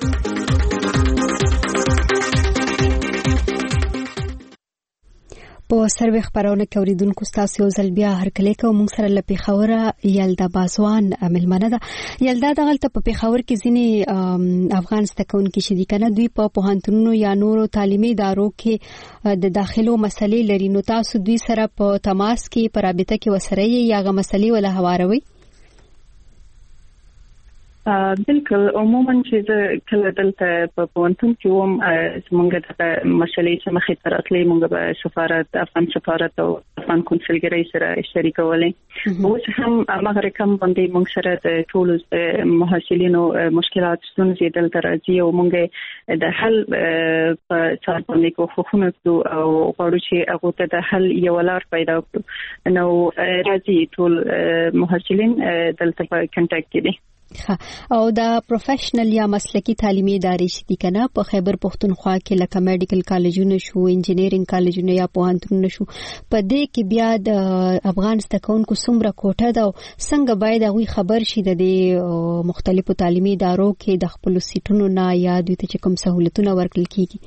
په سروي خبرونه کې اوریدونکو تاسو یو ځل بیا هرکلی کوم موږ سره لپی خوره یلدا بازوان ملمنه ده. یلدا دغلت په پیښور کې ځینی افغان ستکون کې شدي کنه دوی په پوهنتونونو یا نورو تعلیمي ادارو کې د داخلو مسلې لري نو تاسو دوی سره په تماس کې په رابطه کې وسره یا غو مسلې ولا هواروي؟ بالکل عموما چې کله دلته په پوهنتون کې وم زمونږ د مسلې چې مخې ته راتلې مونږ به سفارت افغان سفارت او افغان کنسولګرۍ سره شریکولې. اوس هم هغه رقم باندې مونږ سره د ټولو محصلینو مشکلات ستونزې دلته راځي او مونږ د حل په څار باندې کوښښونه کوو او غواړو چې هغه ته د حل یو لار پیدا کړو. نو راځي ټول محصلین دلته په کنټاکټ کې دي. او دا پروفیشنل یا مسلکی تعلیمي ادارې شتي کنه په خیبر پختونخوا کې لکه میډیکل کالجونه شو انجینرینګ کالجونه یا پوهنتونونه شو په دې کې بیا د افغان ستکونکو څومره کوټه ده او څنګه باید هغه خبر شي د مختلفو تعلیمي ادارو کې د خپل سیټونو نه یا دوی ته کوم سہولتونه ورکړل کیږي؟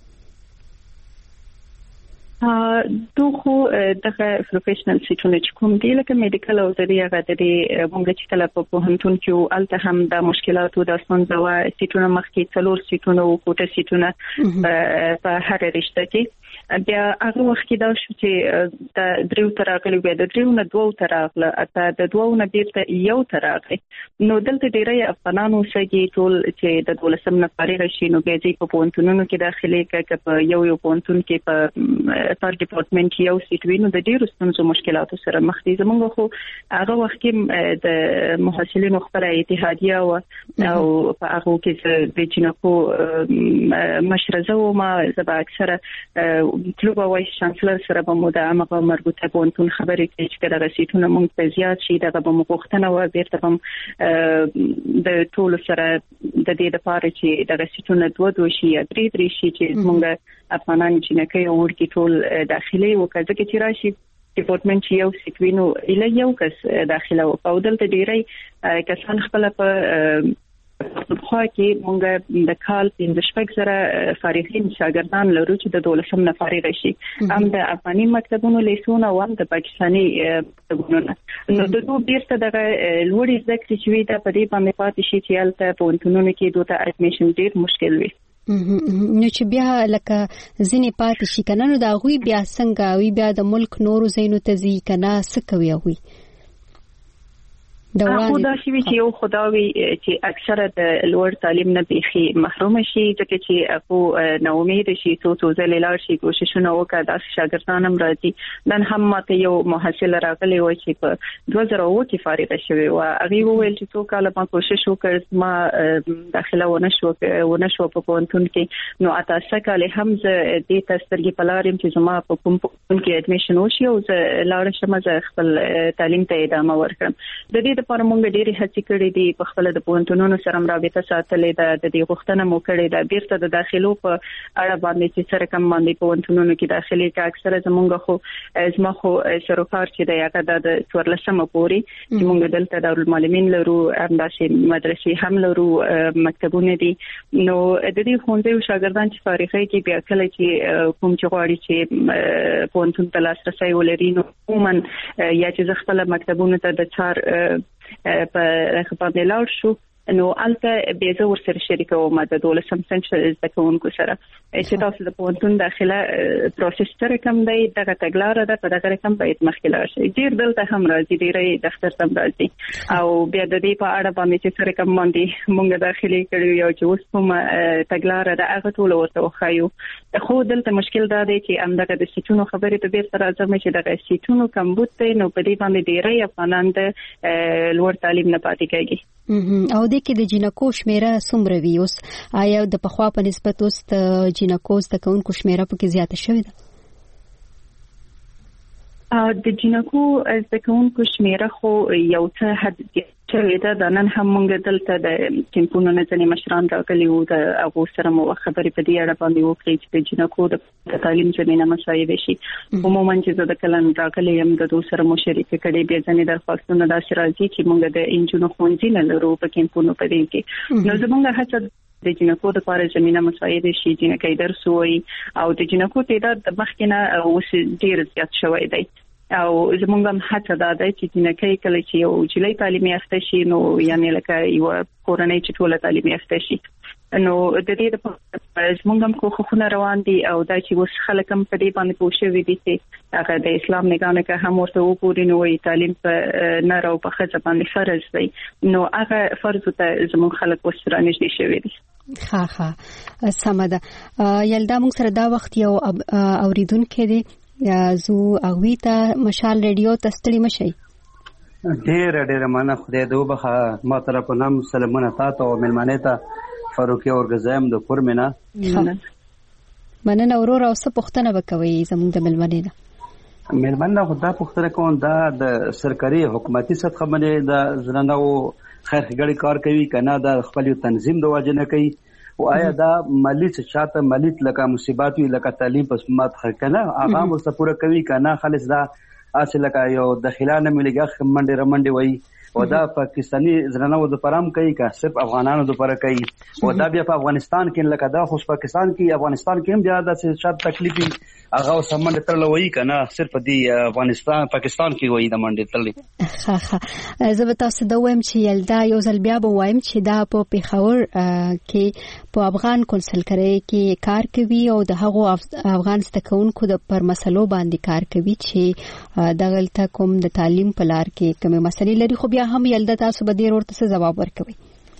دوه دغه پروفیشنل سیټونه چې کوم دی لکه میډیکل او د دې هغه د موږ چې کله په پوهنتون کې الته هم د مشکلاتو د ستونزو سیټونه مخکې څلور سیټونه او کوټه سیټونه په هر رشته کې بیا هغه وخت کې دا شو چې د دریو تراغلي بیا د دریو نه دوه تراغله اته د دوه نه بیرته یو تراغله نو دلته ډیری افغانانو سګي ټول چې د دولسم نه فارغ شي نو بیا چې په پوهنتونونو کې داخلي کې په یو یو پوهنتون کې په پر ډپارټمنټ یو سیټ وینو د ډیرو ستونزو مشکلاتو سره مخ دي. زموږ خو هغه وخت کې د محصلینو خبره اتحادیه او په هغه کې د جنکو مشرزه او ما زبا اکثره طلوع وایس چانسلر سره به مو د هغه مربوطه پوهنتون خبرې کوي چې دا رسیدونه موږ په زیات شي دغه به مو غوښتنه و بیرته هم د ټول سره د دې لپاره چې د رسیدونه دوه دوه شي یا درې درې شي چې موږ افغانان چې نه کوي او ورکی ټول داخلي وکړي چې راشي ډپارټمنټ یو سیټوینو اله یو کس داخله او په دلته ډیری کسان خپل په خو کې مونږ د کال پنځه شپږ زره فارغین شاګردان لرو چې د دولسم نه فارغ شي هم د افغاني مکتبونو لیسونه او هم د پاکستاني مکتبونو نو د دوه بیرته د لوړې ذکر چې وي د پدې باندې پاتې شي چې الته په پوهنتونونو کې دوه اډمیشن ډیر مشکل وي. نو چې بیا لکه ځینې پاتې شي کنه نو دا غوي بیا څنګه وي بیا د ملک نورو زینو ته ځي کنه سکوي غوي خو دا شي چې یو خداوي چې اکثره د لوړ تعلیم نه بيخي محروم شي ځکه چې هغه نو امید شي څو څو ځله لاړ شي کوششونه وکړي د شاګردان هم راځي نن هم ماته یو محصل راغلی و چې په دوه زره اووه کې فارغ شوی و هغه وویل چې څو کال ما کوشش وکړ ما داخله ونه شو ونه شو په پوهنتون کې نو تاسو کله هم زه د تسترګي پلارم چې زما په کوم کې اډمیشن وشي او زه لاړ شم زه خپل تعلیم ته ادامه ورکړم. د دې پر موږ ډېری هڅې کړې دي په خپل د پوهنتونونو سره رابطه ساتلې ده د دې غوښتنه مو کړې ده بیرته د داخلو په اړه باندې چې سره کوم باندې پوهنتونونو کې داخلي کې اکثره زموږ خو زما خو سروکار چې د یاګه د څوارلسمه پوري چې موږ دلته د معلمین لرو همداسې مدرسې هم لرو مکتبونه دي نو د دې خوندې شاګردان چې فارغې کې بیا کله چې کوم چې غواړي چې پوهنتون ته لاسرسي ولري نو عموما یا چې خپل مکتبونه ته د چار په خپل لاړ شو نو البته به زه ورسره شریکه او ما د دولسم صنف زده کوونکو سره چې تاسو د پوهنتون داخله پروسس سره کوم دی دغه تګلاره ده په دغه رقم باید مخکې لاړ شي. ډیر دلته هم راځي ډیرې دفتر ته راځي او بیا د دې په اړه باندې چې سره کوم باندې مونږ داخلي کړو یو چې اوس کوم تګلاره ده هغه ټول ورته وخایو. خو دلته مشکل دا دی چې همدغه د سیټونو خبرې ته بیرته راځم چې دغه سیټونو کمبود دی نو په دې باندې ډیرې افغانان د لوړ تعلیم نه پاتې کېږي. او د کې د جنکو شمیره څومره وی اوس آیا د پخوا په نسبت اوس د جنکو د کوونکو شمیره په کې زیاته شوې ده؟ د جنکو د کوونکو شمیره خو یو څه حد شوې ده. د نن هم موږ دلته د کمپونو نه ځنې مشران راغلي وو د هغو سره مو خبرې په دې اړه باندې وکړې چې د جنکو د تعلیم زمینه مساعده شي. عموما چې زه د کلن راغلي یم د دوه سره مو شریک کړي بیا ځنې درخواستونه داسې راځي چې موږ د انجونو ښوونځي نه لرو په کمپونو په دې کې. نو زموږ هڅه د جنکو د لپاره زمينه مساعده شي جنکې درس وایي او د جنکو تعداد د مخکنه اوس ډیر زیات شوی دی او زمونږ هم هڅه ده چې جنکې کله چې یو جلې تعلیم یافته شي نو یعنی لکه یو کورنۍ چې ټول تعلیم یافته شي نو د دې لپاره زمونږ هم کوښښونه روان دي او دا چې اوس خلک هم په دې باندې پوه شوي دي چې هغه د اسلام نگاه نه هم ورته وګوري نو تعلیم په نر او په ښځه باندې فرض دی نو هغه فرض ته زمونږ خلک اوس رانږدې شوي دي. ها ها سمده یلدا موږ سره دا وخت یو اوریدونکو دی زو اغویتا مشال ریډیو تستړی مشي. ډیر ډیر مننه خدای دې وبخه ما طرف نام سلامونه تاسو او ملمنه ته فاروقي اورګزایم د کورمنه مننه اورور او څه پوښتنه وکوي زموږ د ملمنه ده. ملمنه خدای پوښتنه کوم دا د سرکاري حکومتي سطح باندې د زنانو خیر غړي کار کوي کنه دا خپل تنظیم د واجب نه کوي او آیا دا مالی څه چاته مالی لکه مصیبات وی لکه تعلیم پس مات خکنه هغه مو پوره کوي کنه خالص دا اصل لکه یو داخلانه ملګری منډه رمنډه وای او دا پاکستانی زنانو د پرام کوي که صرف افغانانو د پر کوي او دا بیا په افغانستان کې لکه دا خو پاکستان کې افغانستان کې هم بیا د څه تکلیفي هغه سمند ترلو وای کنه صرف دی افغانستان پاکستان کې وای د منډه تللی. ها ها زه به تاسو ته وایم چې یلدا یو ځل بیا به وایم چې دا په پیښور کې په افغان کنسلګری کې کار کوي او د هغو افغان ستکونکو د پر مسلو باندې کار کوي چې دغلته کوم د تعلیم په لار کې کومه مسلې لري خو بیا هم یلدا تاسو به ډیر ورته ځواب ورکوي.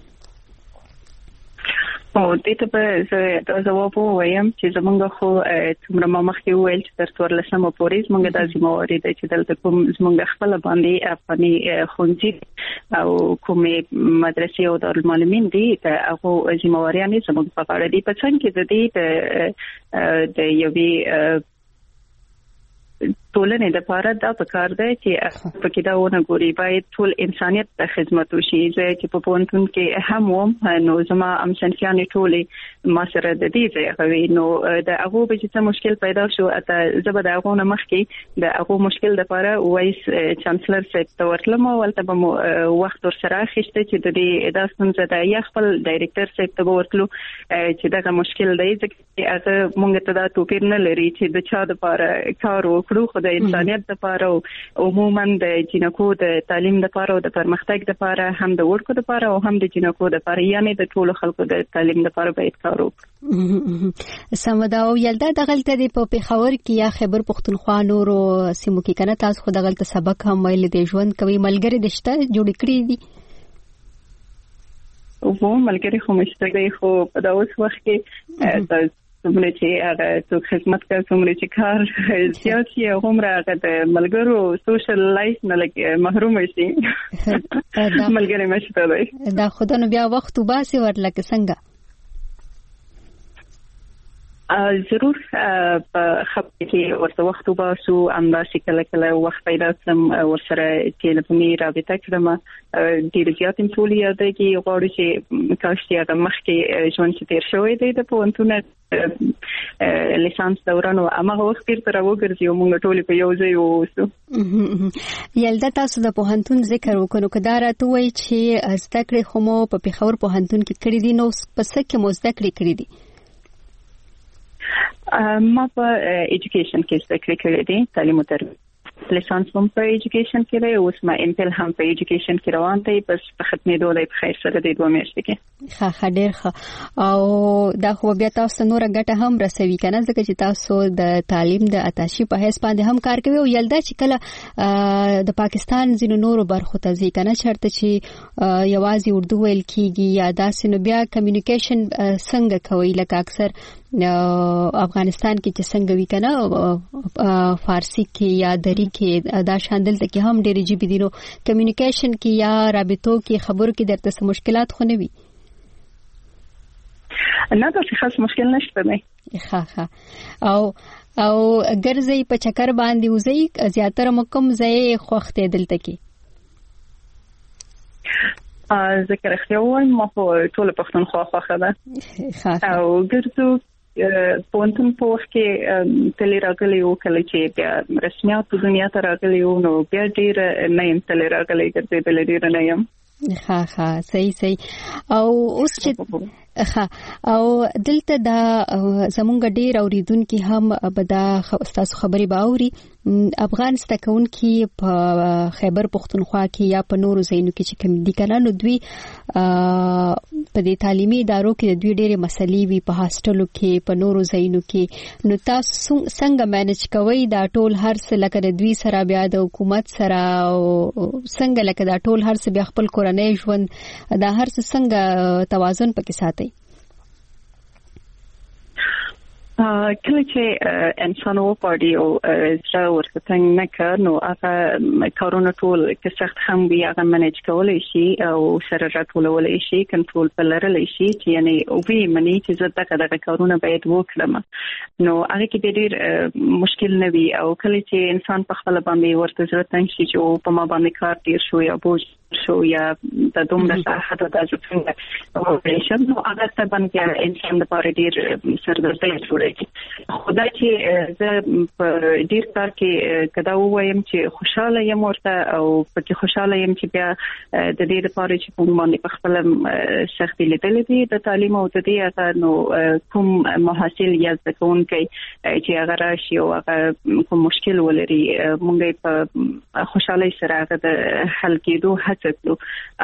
او دې ته به زه ځواب وایم چې زمونږ خو څومره ما مخکې وویل چې تر څوارلسمه پورې زمونږ د ذمہواري ده چې دلته کوم زمونږ خپل باندې افغاني ښوونځي او کومې مدرسې او دارالمعلمین دي د هغو ذمہواریانې زمونږ په غاړه دي. په څنګ کې د دې د یوې ټولنې د لپاره دا پکار دی چې په کې دا ونه ګوري باید ټول انسانيت ته خدمت وشي. زه چې په پونتون کې هم وم نو زما ام سنفیانې ټولې ما سره د دې ځای غوي نو د هغه به چې مشکل پیدا شو اته زبر د هغه نه مخکې د هغه مشکل د لپاره وایس چانسلر سیټ تورلم او ولته به وخت ور سره خشته چې د دې د ستونزه د یا خپل ډایریکټر سیټ ته ورتلو چې دا مشکل دی چې هغه مونږ ته دا توپیر نه لري چې د چا د لپاره کار وکړو د انسانيت لپاره او عموما د جنکو د تعلیم لپاره او د پرمختګ لپاره هم د ورکو لپاره او هم د جنکو لپاره یعنی د ټولو خلکو د تعلیم لپاره باید کار وکړو. سمدا او یلدا دغلته د په پیښور کې یا خیبر پختونخوا نورو سیمو کې کنه تاسو خو دغلته سبق هم ویل دي ژوند کوي ملګری دشته جوړ کړی دي وو ملګری خو مشتګي خو په دا اوس وخت کې څومره چې هغه څوک خدمت کوي څومره چې کار زیات شي هغومره هغه د ملګرو سوشل لایف نه لکه محروم شي ملګری مشته دی دا خدانو بیا وخت وباسي ورلکه څنګه ضرور په خبرې کې ورته وخت وباسو امداسي کله کله وخت پیدا کړم ورسره ټلیفوني رابطه کړم ډیر زیات ټول یادګي غواړي چې کاشتي هغه مخکې ژوند چې تیر شوی دی د پونتونه لیسانس دوران او هغه وخت تیر تر وګرځي موږ ټول په یو ځای ووسو. یلدا تاسو د پوهنتون ذکر وکړو کدار ته وای چې زده کړې خو مو په پیښور پوهنتون کې کړې دي نو پس کې مو زده کړې کړې دي ما په ایجوکیشن کې زده کړې کړې دي تعلیم او تربیه لیسانس هم په ایجوکیشن کې دی، اوس ما امپل هم په ایجوکیشن کې روان دی، بس په ختمېدو دی په خیر سره د دوه میاشتې کې. ښه ښه ډېر ښه. او دا خو بیا تاسو نور ګټه هم رسوي کنه، ځکه چې تاسو د تعلیم د اتاشي په حیث باندې هم کار کوي، او یلدا چې کله د پاکستان ځینو نورو برخو ته ځي کنه چرته چې یوازې اردو ویل کیږي یا داسې، نو بیا کمیونیکیشن څنګه کوي؟ لکه اکثر افغانستان کې چې څنګه وی کنه فارسی کې یا دری کې دا شاندل ته کې هم ډېری جی بي دي، نو کمیونیکیشن کې یا رابطو کې خبرو کې درته څه مشکلات خو نه وي؟ نه دا څه خاص مشکل نشته نه. ښه ښه. او او ګرځي په چکر باندې وځي، زیاتره مکم ځای خوخته دلته کې ذکر اختیار ما په ټول پښتونخوا خوښه ده او ګرځو پونتن په وخت کې تللی راغلی او کله چې بیا رسمیات په دنیا ته راغلی نو بیا ډیر نه يم تللی راغلی ګرځې بل ډیر نه يم. ها ها صحیح صحیح. او اوس چې ها او دلته دا زمونږ ډیر اوریدونکو هم به دا تاسو خبري باوري افغان ستکون کې په خیبر پختونخوا کې یا په نورو ځایونو کې چې کوم دي کنه، نو دوی په دې تعلیمي ادارو کې دوی ډېرې مسلې وي په هاستلو کې په نورو ځایونو کې، نو تاسو څنګه مینج کوئ دا ټول هر څه لکه د دوی سره بیا د حکومت سره او څنګه لکه دا ټول هر څه بیا خپل کورنۍ ژوند دا هر څه څنګه توازن پکې ساتئ؟ کله چې انسان وپاړي او زړه ورته څنګه نه کار نو هغه کارونه ټول که سخت هم وي هغه منیج کولای شي او سره راټولولای شي، کنټرول په لرلای شي چې یعنی او وی منی چې زه دغه دغه کارونه باید وکړم، نو هغه کې ډېر مشکل نه وي. او کله چې انسان په خپل باندې ورته زړه تنګ شي چې په ما باندې کار ډیر شو یا بوج شو یا د دومره ساحه د څنګه اپریشن نو هغه ته باندې انسان لپاره ډیر سردردي جوړوي. خدای چې زه په ډیر کار کې کدا وایم چې خوشاله یم ورته او په خوشاله یم چې بیا د دې لپاره چې په باندې په خپل سختي لیدلې دي د تعلیم او د دې هغه نو کوم محصل یا ځکونکي چې هغه راشي او هغه کوم مشکل ولري مونږ په خوشاله سره هغه د حل کېدو هڅه کوو.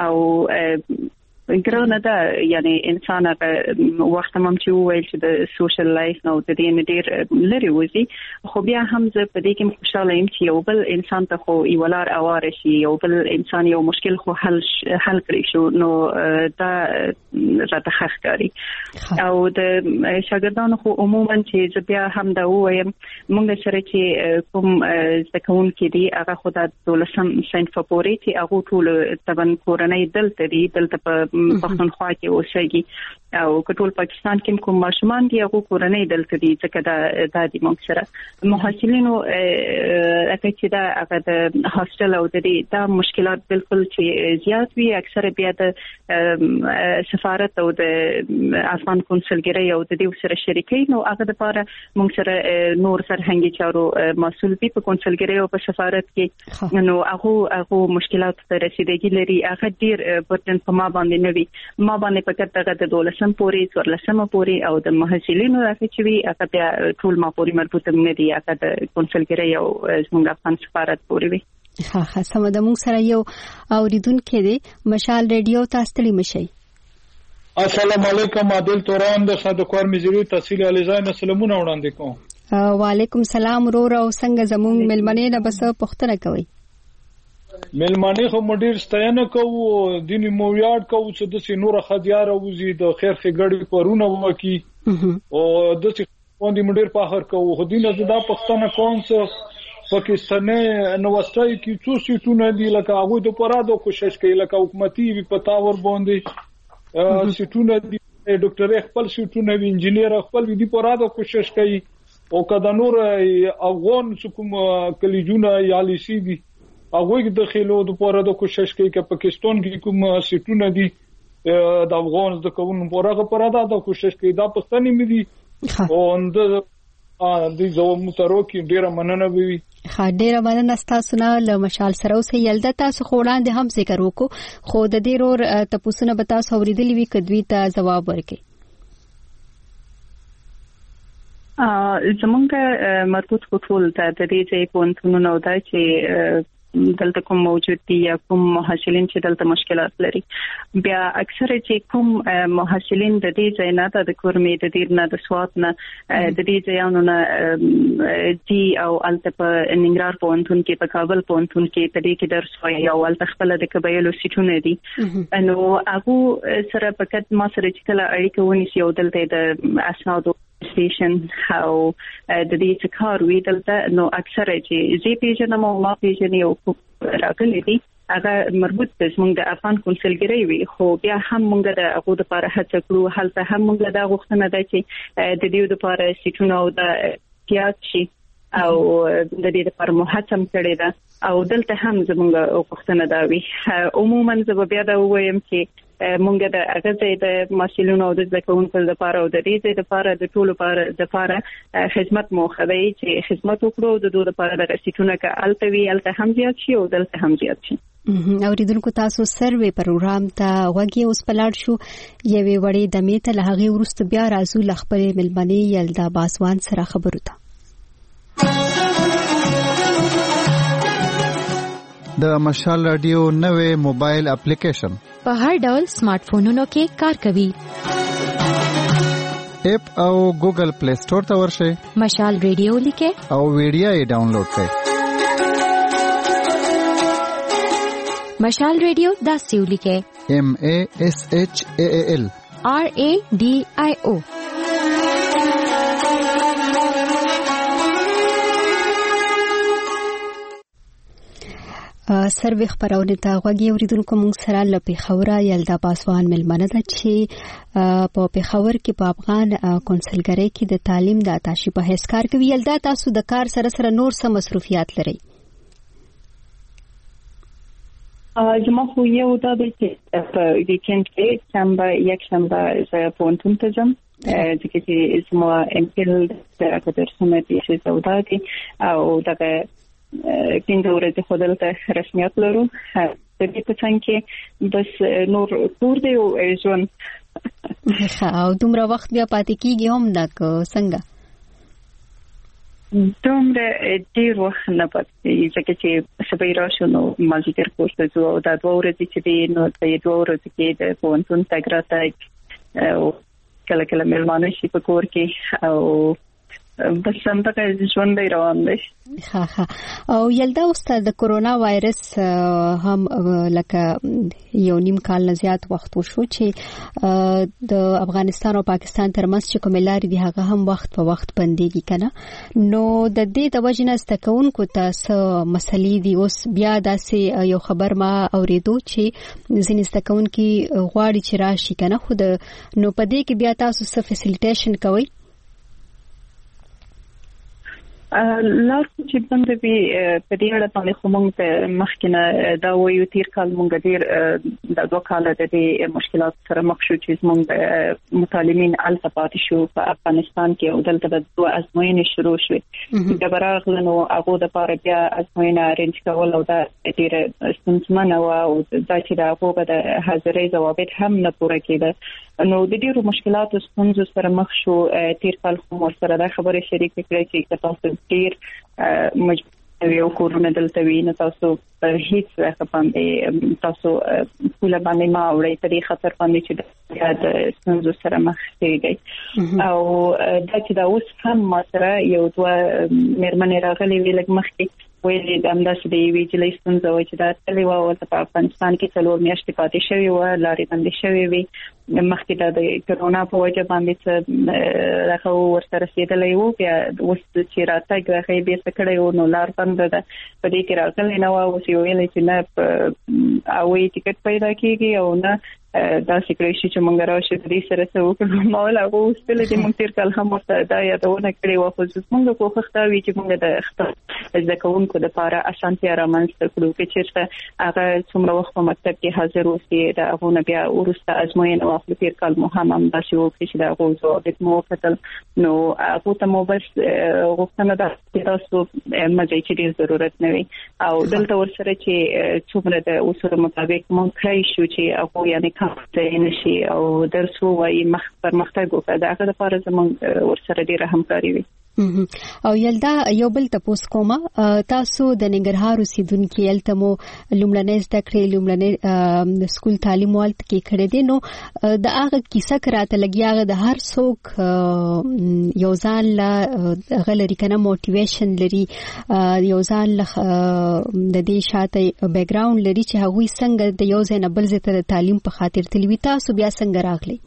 او ګرانه ده یعنی انسان هغه وخت هم چې وایي چې د سوشل لایف نو د دې نه ډیر لري وځي، خو بیا هم زه په دې کې خوشاله یم چې یو بل انسان ته خو یو لار اواره شي، یو بل انسان یو مشکل خو حل حل کړی شو، نو دا راته ښکاري. او د شاګردانو خو عموما چې زه بیا هم دا وایم موږ سره چې کوم ځکهون کې دي هغه خو د دولسم سنت فبروري چې هغه ټول تبن کورنۍ دلته دي دلته په پښتونخوا کې اوسېږي او کټول پاکستان کې کوم ماشومان دي هغه کورنۍ دلته دي ځکه دا د دې موږ سره محصلینو اته چې دا هغه د هاستل او د دې دا مشکلات بالکل چې زیات وي، اکثره بیا د سفارت او د افغان کنسولګری او د دې سره شریکي نو هغه د لپاره موږ سره نور فرهنګي چارو مسؤل دي په کنسولګری او په سفارت کې، نو هغه هغه مشکلات ته رسیدګي لري، هغه ډیر برتن په ما باندې نوي ما باندې پکې دغه د دولسم پوري څورلسم پوري او د محصلینو راځي چې وي هغه بیا ټول ما پوري مربوطه نه دي، هغه د کنسولګری او زموږ افغان سفارت پوري وي. ها ها سم د موږ سره یو اوریدونکو دی مشال ریډیو تاسو ته مشي. السلام علیکم عادل توران د صادقوار مزری تحصیل الیزای سلامونه وړاندې کوم. وعلیکم السلام ورور او څنګه زموږ ملمنې نه بس پښتنه کوي. ملمانه خو مډیر ستاینه کوو دیني مویاډ کوو چې د سینور خديار اوزي د خیر خګړی پرونه وکی او د څه باندې مډیر پاخر کوو خو دینه زدا پښتنه کوم څه پاکستاني نوستای کی څو سیټونه دی لکه هغه د پرادو کوشش کوي لکه حکومتي وی پتاور باندې سیټونه دی ډاکټر خپل سیټونه وی انجنیر خپل دی پرادو کوشش کوي او کدا نور افغان کوم کلیجونه یا لیسی دی هغه د خلو د پوره د کوشش کوي چې پاکستان کې کوم سیټونه دي د افغان د کوم پوره پرادا د کوشش کوي دا پښتني مې دي او اند د زو مترو کې ډیره مننه وي. ها ډیره مننه تاسو نه له مشال سره اوسې یلدا تاسو خوړاندې هم ذکر وکړو خو د دې رور تاسو نه به تاسو اوریدلې وي کدوې ته جواب ورکړي. زمونږ مربوط ټول ته د دې ځای پونتونو نو دا چې دلته کوم موجود دي یا کوم محصلین چې دلته مشکلات لري بیا اکثره چې کوم محصلین د دې ځای نه د کورمې د دې نه د سوات نه د دې ځایونو نه دي او الته په ننګرهار پونتون کې په کابل پونتون کې په دې کې درس وایي او الته خپل د قبایلو سیټونه دي نو هغه سره په کټ ما سره چې کله اړیکه ونیسي او دلته د اسنادو سټیشن او د دې څخه کار وی دلته نو اکثره چې زی پیژنم او ما پیژنې او راغلي دي هغه مربوط د زموږ د افغان کونسلګری وی خو بیا هم موږ د هغه لپاره هڅه کړو هلته هم موږ د غوښتنه ده چې د دې لپاره سټیشن او د پیاټ شي او د دې لپاره محتم کړی ده او دلته هم زموږ غوښتنه ده وی عموما زه بیا دا وایم چې مونږ د هغه د مسلونو او د ځکهونکو لپاره او د دې لپاره د ټولو لپاره د لپاره خدمت موخه دی چې خدمت وکړو د دوه لپاره د رسیدونه کې التوی الته هم زیات شي او دلته هم زیات شي. اوریدونکو تاسو سروې پروګرام ته وګورئ اوس پلاړ شو یوې وړې د میته له هغه ورست بیا راځو لخپلې ملمنې یلدا باسوان سره خبرو ته. د مشال رادیو نوې موبایل اپلیکیشن په هر ډول سمارټ فونونو کې کار کوي. اپ او ګوګل پلی سٹور ته ورشئ. مشال رادیو لیکه او ویډیو یې ډاونلوډ کړئ. مشال رادیو دا سیو لیکه M A S H A A L R A D I O. سروې خبرونه ته غوږی اوریدونکو موږ سره لپی خوره یلدا باسوان ملمنه ده چې په پیښور کې په افغان کونسلګری کې د تعلیم د اتاشي په حیث کار کوي. یلدا تاسو د کار سره سره نور څه مصروفیات لرئ؟ زما خو یو دا دی چې په ویکند کې شنبه یک شنبه زه پونتون ته ځم ځکه چې زما امپیل د اکادرسونه دي چې سودا دي او دغه پینځه ورځې خو دلته رسمیت لرو د دې په څنګ کې بس نور کور دی او ژوند او دومره وخت بیا پاتې کیږي هم دا څنګه دومره ډیر وخت نه پاتې ځکه چې سبا راشو نو مازیګر کور ته ځو او دا دوه ورځې چې دی نو په دوه ورځې کې د پونتون تګ راتګ او کله کله مېلمانه شي په کور کې او بس څنګه ژوند دی روان دی. ها ها او یلدا استاد د کورونا وایرس هم لکه یو نیم کال نه زیات وخت وشو چې د افغانستان او پاکستان ترمنځ چې کوم لارې دی هغه هم وخت په وخت بنديږي کنه نو د دې د وجنه ستکونکو تاسو مسلې دی اوس بیا داسې یو خبر ما اوریدو چې ځینې ستکونکي غواړي چې راشي کنه خو د نو په دې کې بیا تاسو څه فیسیلیټیشن کوئ؟ لار چې باندې په دې اړه باندې خو موږ ته مخکنه دا وایو تیر کال موږ ډیر د دوه کال د دې مشکلات سره مخ شو چې موږ متعلمین الته پاتې شو په افغانستان کې او دلته د دوه ازموینې شروع شوې د براغلنو هغه د پاره بیا ازموینه ارینج کول او دا ډیر ستونزمن او دا چې دا هغه د حاضرۍ ضوابط هم نه پوره کېده نو د ډیرو مشکلاتو ستونزو سره مخ شو. تیر کال خو مور سره دا خبره شریک کړې چې تاسو ډیر مجبور یو کورونا دلته ویني تاسو په هیڅ وخت باندې تاسو کله باندې ما وړي په دې خطر باندې چې د ستونزو سره مخ کېږي او دا چې دا اوس هم ما سره یو دوه مېرمنې راغلي ویل مخکې ویلي د امداسې د یوې جلۍ ستونزه وه چې دا تللې وه او په افغانستان کې څلور میاشتې پاتې شوې وه لارې بندې شوې وې مخکې دا د کرونا په وجه باندې څه هغه ورته رسېدلی و بیا اوس چې راتګ هغه یې بېرته کړی و نو لار بنده ده په دې کې راغلی نه وه اوس یې ویلی چې نه هغوی ټکټ پیدا کېږي او نه دا سکرای شي چې مونږ راشي د دې سره څه وکړو مول هغه وستل چې مونږ تیر کال هم ورته دا یادونه کړې و خو مونږ کوښښ کوي چې مونږ د خپل ځکهونکو لپاره اسانتیا رامنځته کړو چې چېرته هغه څومره وخت په مکتب کې حاضر اوسي دا هغه بیا ورسته ازموینه واخلو تیر کال مو هم هم داسې وکړي چې دا غوځو د مو کتل نو هغه ته مو بس غوښتنه ده چې تاسو مزه چې ډیر ضرورت نه وي او دلته ورسره چې څومره د اصول مطابق مونږ کړی شو چې هغه یعنی کافته نشي او درسو وايي مخ پر مختګ وکړه دا هغه لپاره زموږ ورسره ډیره همکاري وي او یلدا یو بل تاسو کومه تاسو د ننګرهار اوسیدونکو یلتمو لومړنۍ زده کړې لومړنۍ سکول تعلیم والت کې کړې دي نو د هغه کیسه کراته لګیاغه د هر څوک یو ځان لا غلري کنه موټیویشن لري یو ځان لا د دې شاته بیک گراوند لري چې هغه څنګه د یو ځای نه بل ځای ته د تعلیم په خاطر تلوي تاسو بیا څنګه راغلي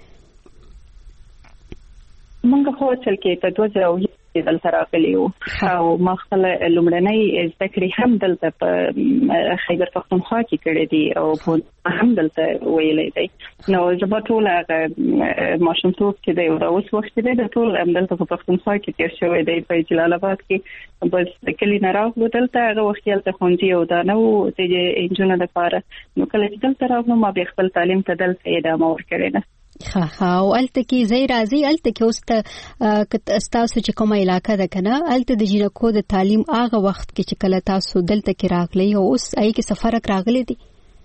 منګه خو چل کې ته دوه ځای دلته راغلی او ما خپل لومړنۍ زده کړې هم دلته په خیبر پختونخوا کې کړې دي او په هم دلته ویلې دي نو زما ټول هغه ماشومتوب چې دی او اوس وخت دی د ټول دلته په پختونخوا کې تیر شوی دی په جلال آباد کې بس د کلی نه راغلو دلته هغه وخت دلته خوندي او دا نو چې انجونه لپاره نو کله چې دلته راغلو ما به خپل تعلیم ته دلته ادامه ورکړې ده ها ها او الته کې زی راځي الته کې اوس ته تاسو چې کومه علاقه ده کنه الته د جنکو د تعلیم هغه وخت کې چې کله تاسو دلته کې راغلی او اوس اې کې سفر راغلی دي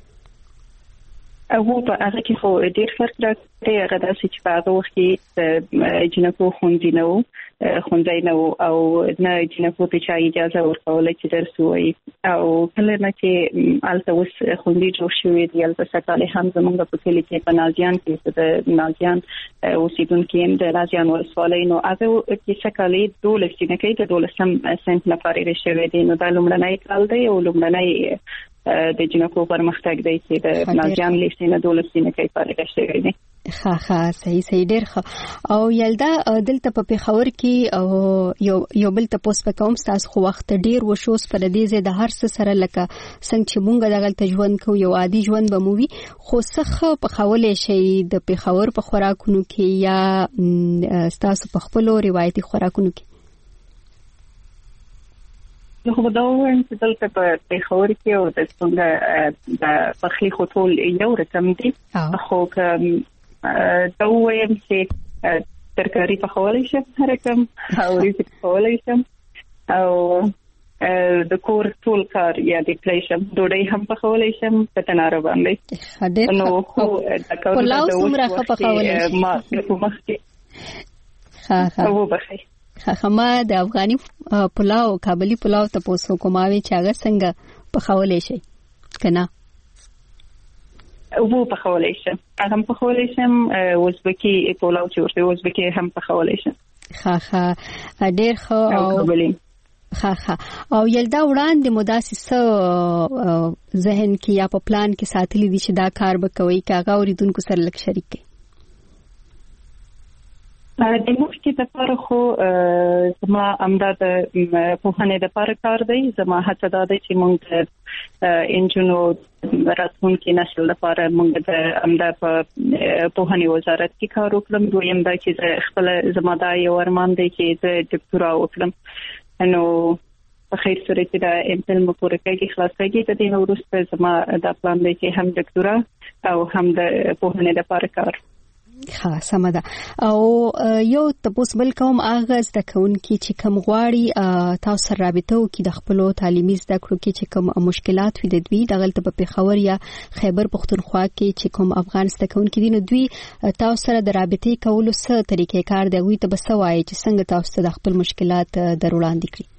او په هغه کې خو ډیر فرق راځي هغه د چې په هغه وخت کې جنکو خوندي نه وو خوندای نه او نه جنکو ته چا اجازه ورکول چې درس وایي او کله نه چې الته اوس خوندي جوړ شوی دی البته سکاله هم زمونږ په کلی کې په نازیان کې د نازیان اوسیدونکو د نازیان ولسوالۍ نو هغه چې سکاله دولس نه کوي د دولسم سنت لپاره راشي دی نو دا لومړنۍ کال دی او لومړنۍ د جنکو پرمختګ دی چې د نازیان لیستینه دولسینه کې پاره شوی دی ها ها صحیح صحیح ډیر ښه او یلدا دلته په پیښور کې او یو یو بل تاسو په کوم تاسو خو وخت ډیر وشوس پر دې زه د هر څه سره لکه څنګه چې مونږ دغه تجوند کو یو عادي ژوند به مووي خو څخه په خولې شي د پیښور په خوراکونو کې یا تاسو په خپل روایتي خوراکونو کې نو خو دا وایم چې دلته په پیښور کې او د څنګه د پخلی خطول یو رقم دي خو دا وایم چې ترکاری په خولې شم هر رقم او ریزه په خولې شم او د کور ټول کار یا د پلیشم ډوډۍ هم په خولې شم په تناره باندې نو خو د پلاو څومره په خولې شم ما په مخ کې ها ها او بخي خما د افغاني پلاو کابلی پلاو ته پوسو کوماوي چې هغه څنګه په خولې شي کنه او په خولې شم هغه په خولې شم وزبکی پلاو چې ورته وزبکی هم په خولې شم ها ها ډېر خو ها ها او یلدا وړاندې مداسس ذهن کې یا په پلان کې ساتلی دي چې دا کار به کوي کاغه اوریدونکو سره لک شریک کړي د موږ د لپاره خو زما امداد په هنه د لپاره کار دی زما هڅه ده چې موږ انجنو راتلونکي نسل لپاره موږ د امداد په هنه وزارت کې کار وکړم دویم دا چې خپل زما د یو ارمان دی چې د ډاکټرا وکړم نو په خیر سره چې د امتحان مو پوره کړي خلاصېږي د دې وروسته زما د پلان دی چې هم ډاکټرا او هم د په هنه د لپاره کار ها سمدا او یو تاسو بل کوم اغاز د کون کې چې کوم غواړي تاسو رابطه وکړي د خپل تعلیمي زده کړو کې چې کوم مشکلات وي د دوی دغلت په پیښور یا خیبر پختونخوا کې چې کوم افغان زده کون کې دي نو دوی تاسو سره د رابطې کولو څه طریقې کار دی وي ته بسوای چې څنګه تاسو د خپل مشکلات در وړاندې کړئ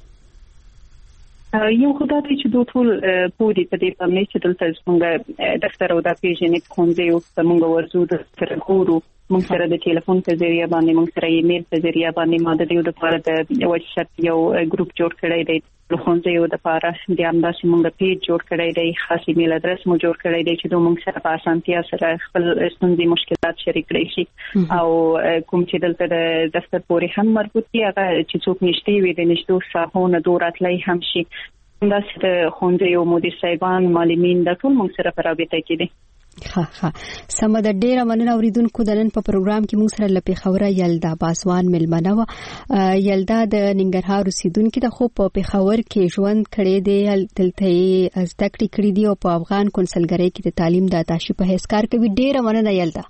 یو خدای چې دوی ټول پوری په دې باندې چې دلته څنګه دفتر او د پیژنې خوندې او څنګه ورزو د سرګورو موږ سره د ټلیفون په ذریعہ باندې موږ سره ایمیل په ذریعہ باندې ما د دې لپاره د واتساپ یو ګروپ جوړ کړی دی د خوندې او د لپاره د امداسي موږ پیج جوړ کړی دی خاص ایمیل ادرس مو جوړ کړی دی چې دوی موږ سره په اسانتیا سره خپل ستونزې مشکلات شریک کړي شي او کوم چې دلته د دفتر پورې هم مربوط دي هغه چې څوک نشته وي د نشټو صاحبونه دوراتلای هم شي دا چې خوندې او مدیر صاحبان معلمین د ټول موږ سره په رابطه کې دي ها ها سم د ډیره مننه اوریدونکو د نن په پروګرام کې موږ سره لپاره خبره یلدا باسوان ملمنه و یلدا د ننګرهار اوسیدونکو د خو په پیښور کې ژوند کړي دی دلته از تکړی کړی دی او په افغان کنسلګری کې د تعلیم د اتاشي په حیث کار کوي. ډیره مننه یلدا.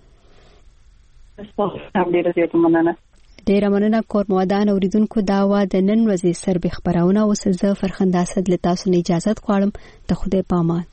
ډیره مننه کور موادان اوریدونکو دا و د نن ورځې سربې خبرونه اوس زه فرخنده اسد له تاسو نه اجازه غواړم. ته خدای پامان.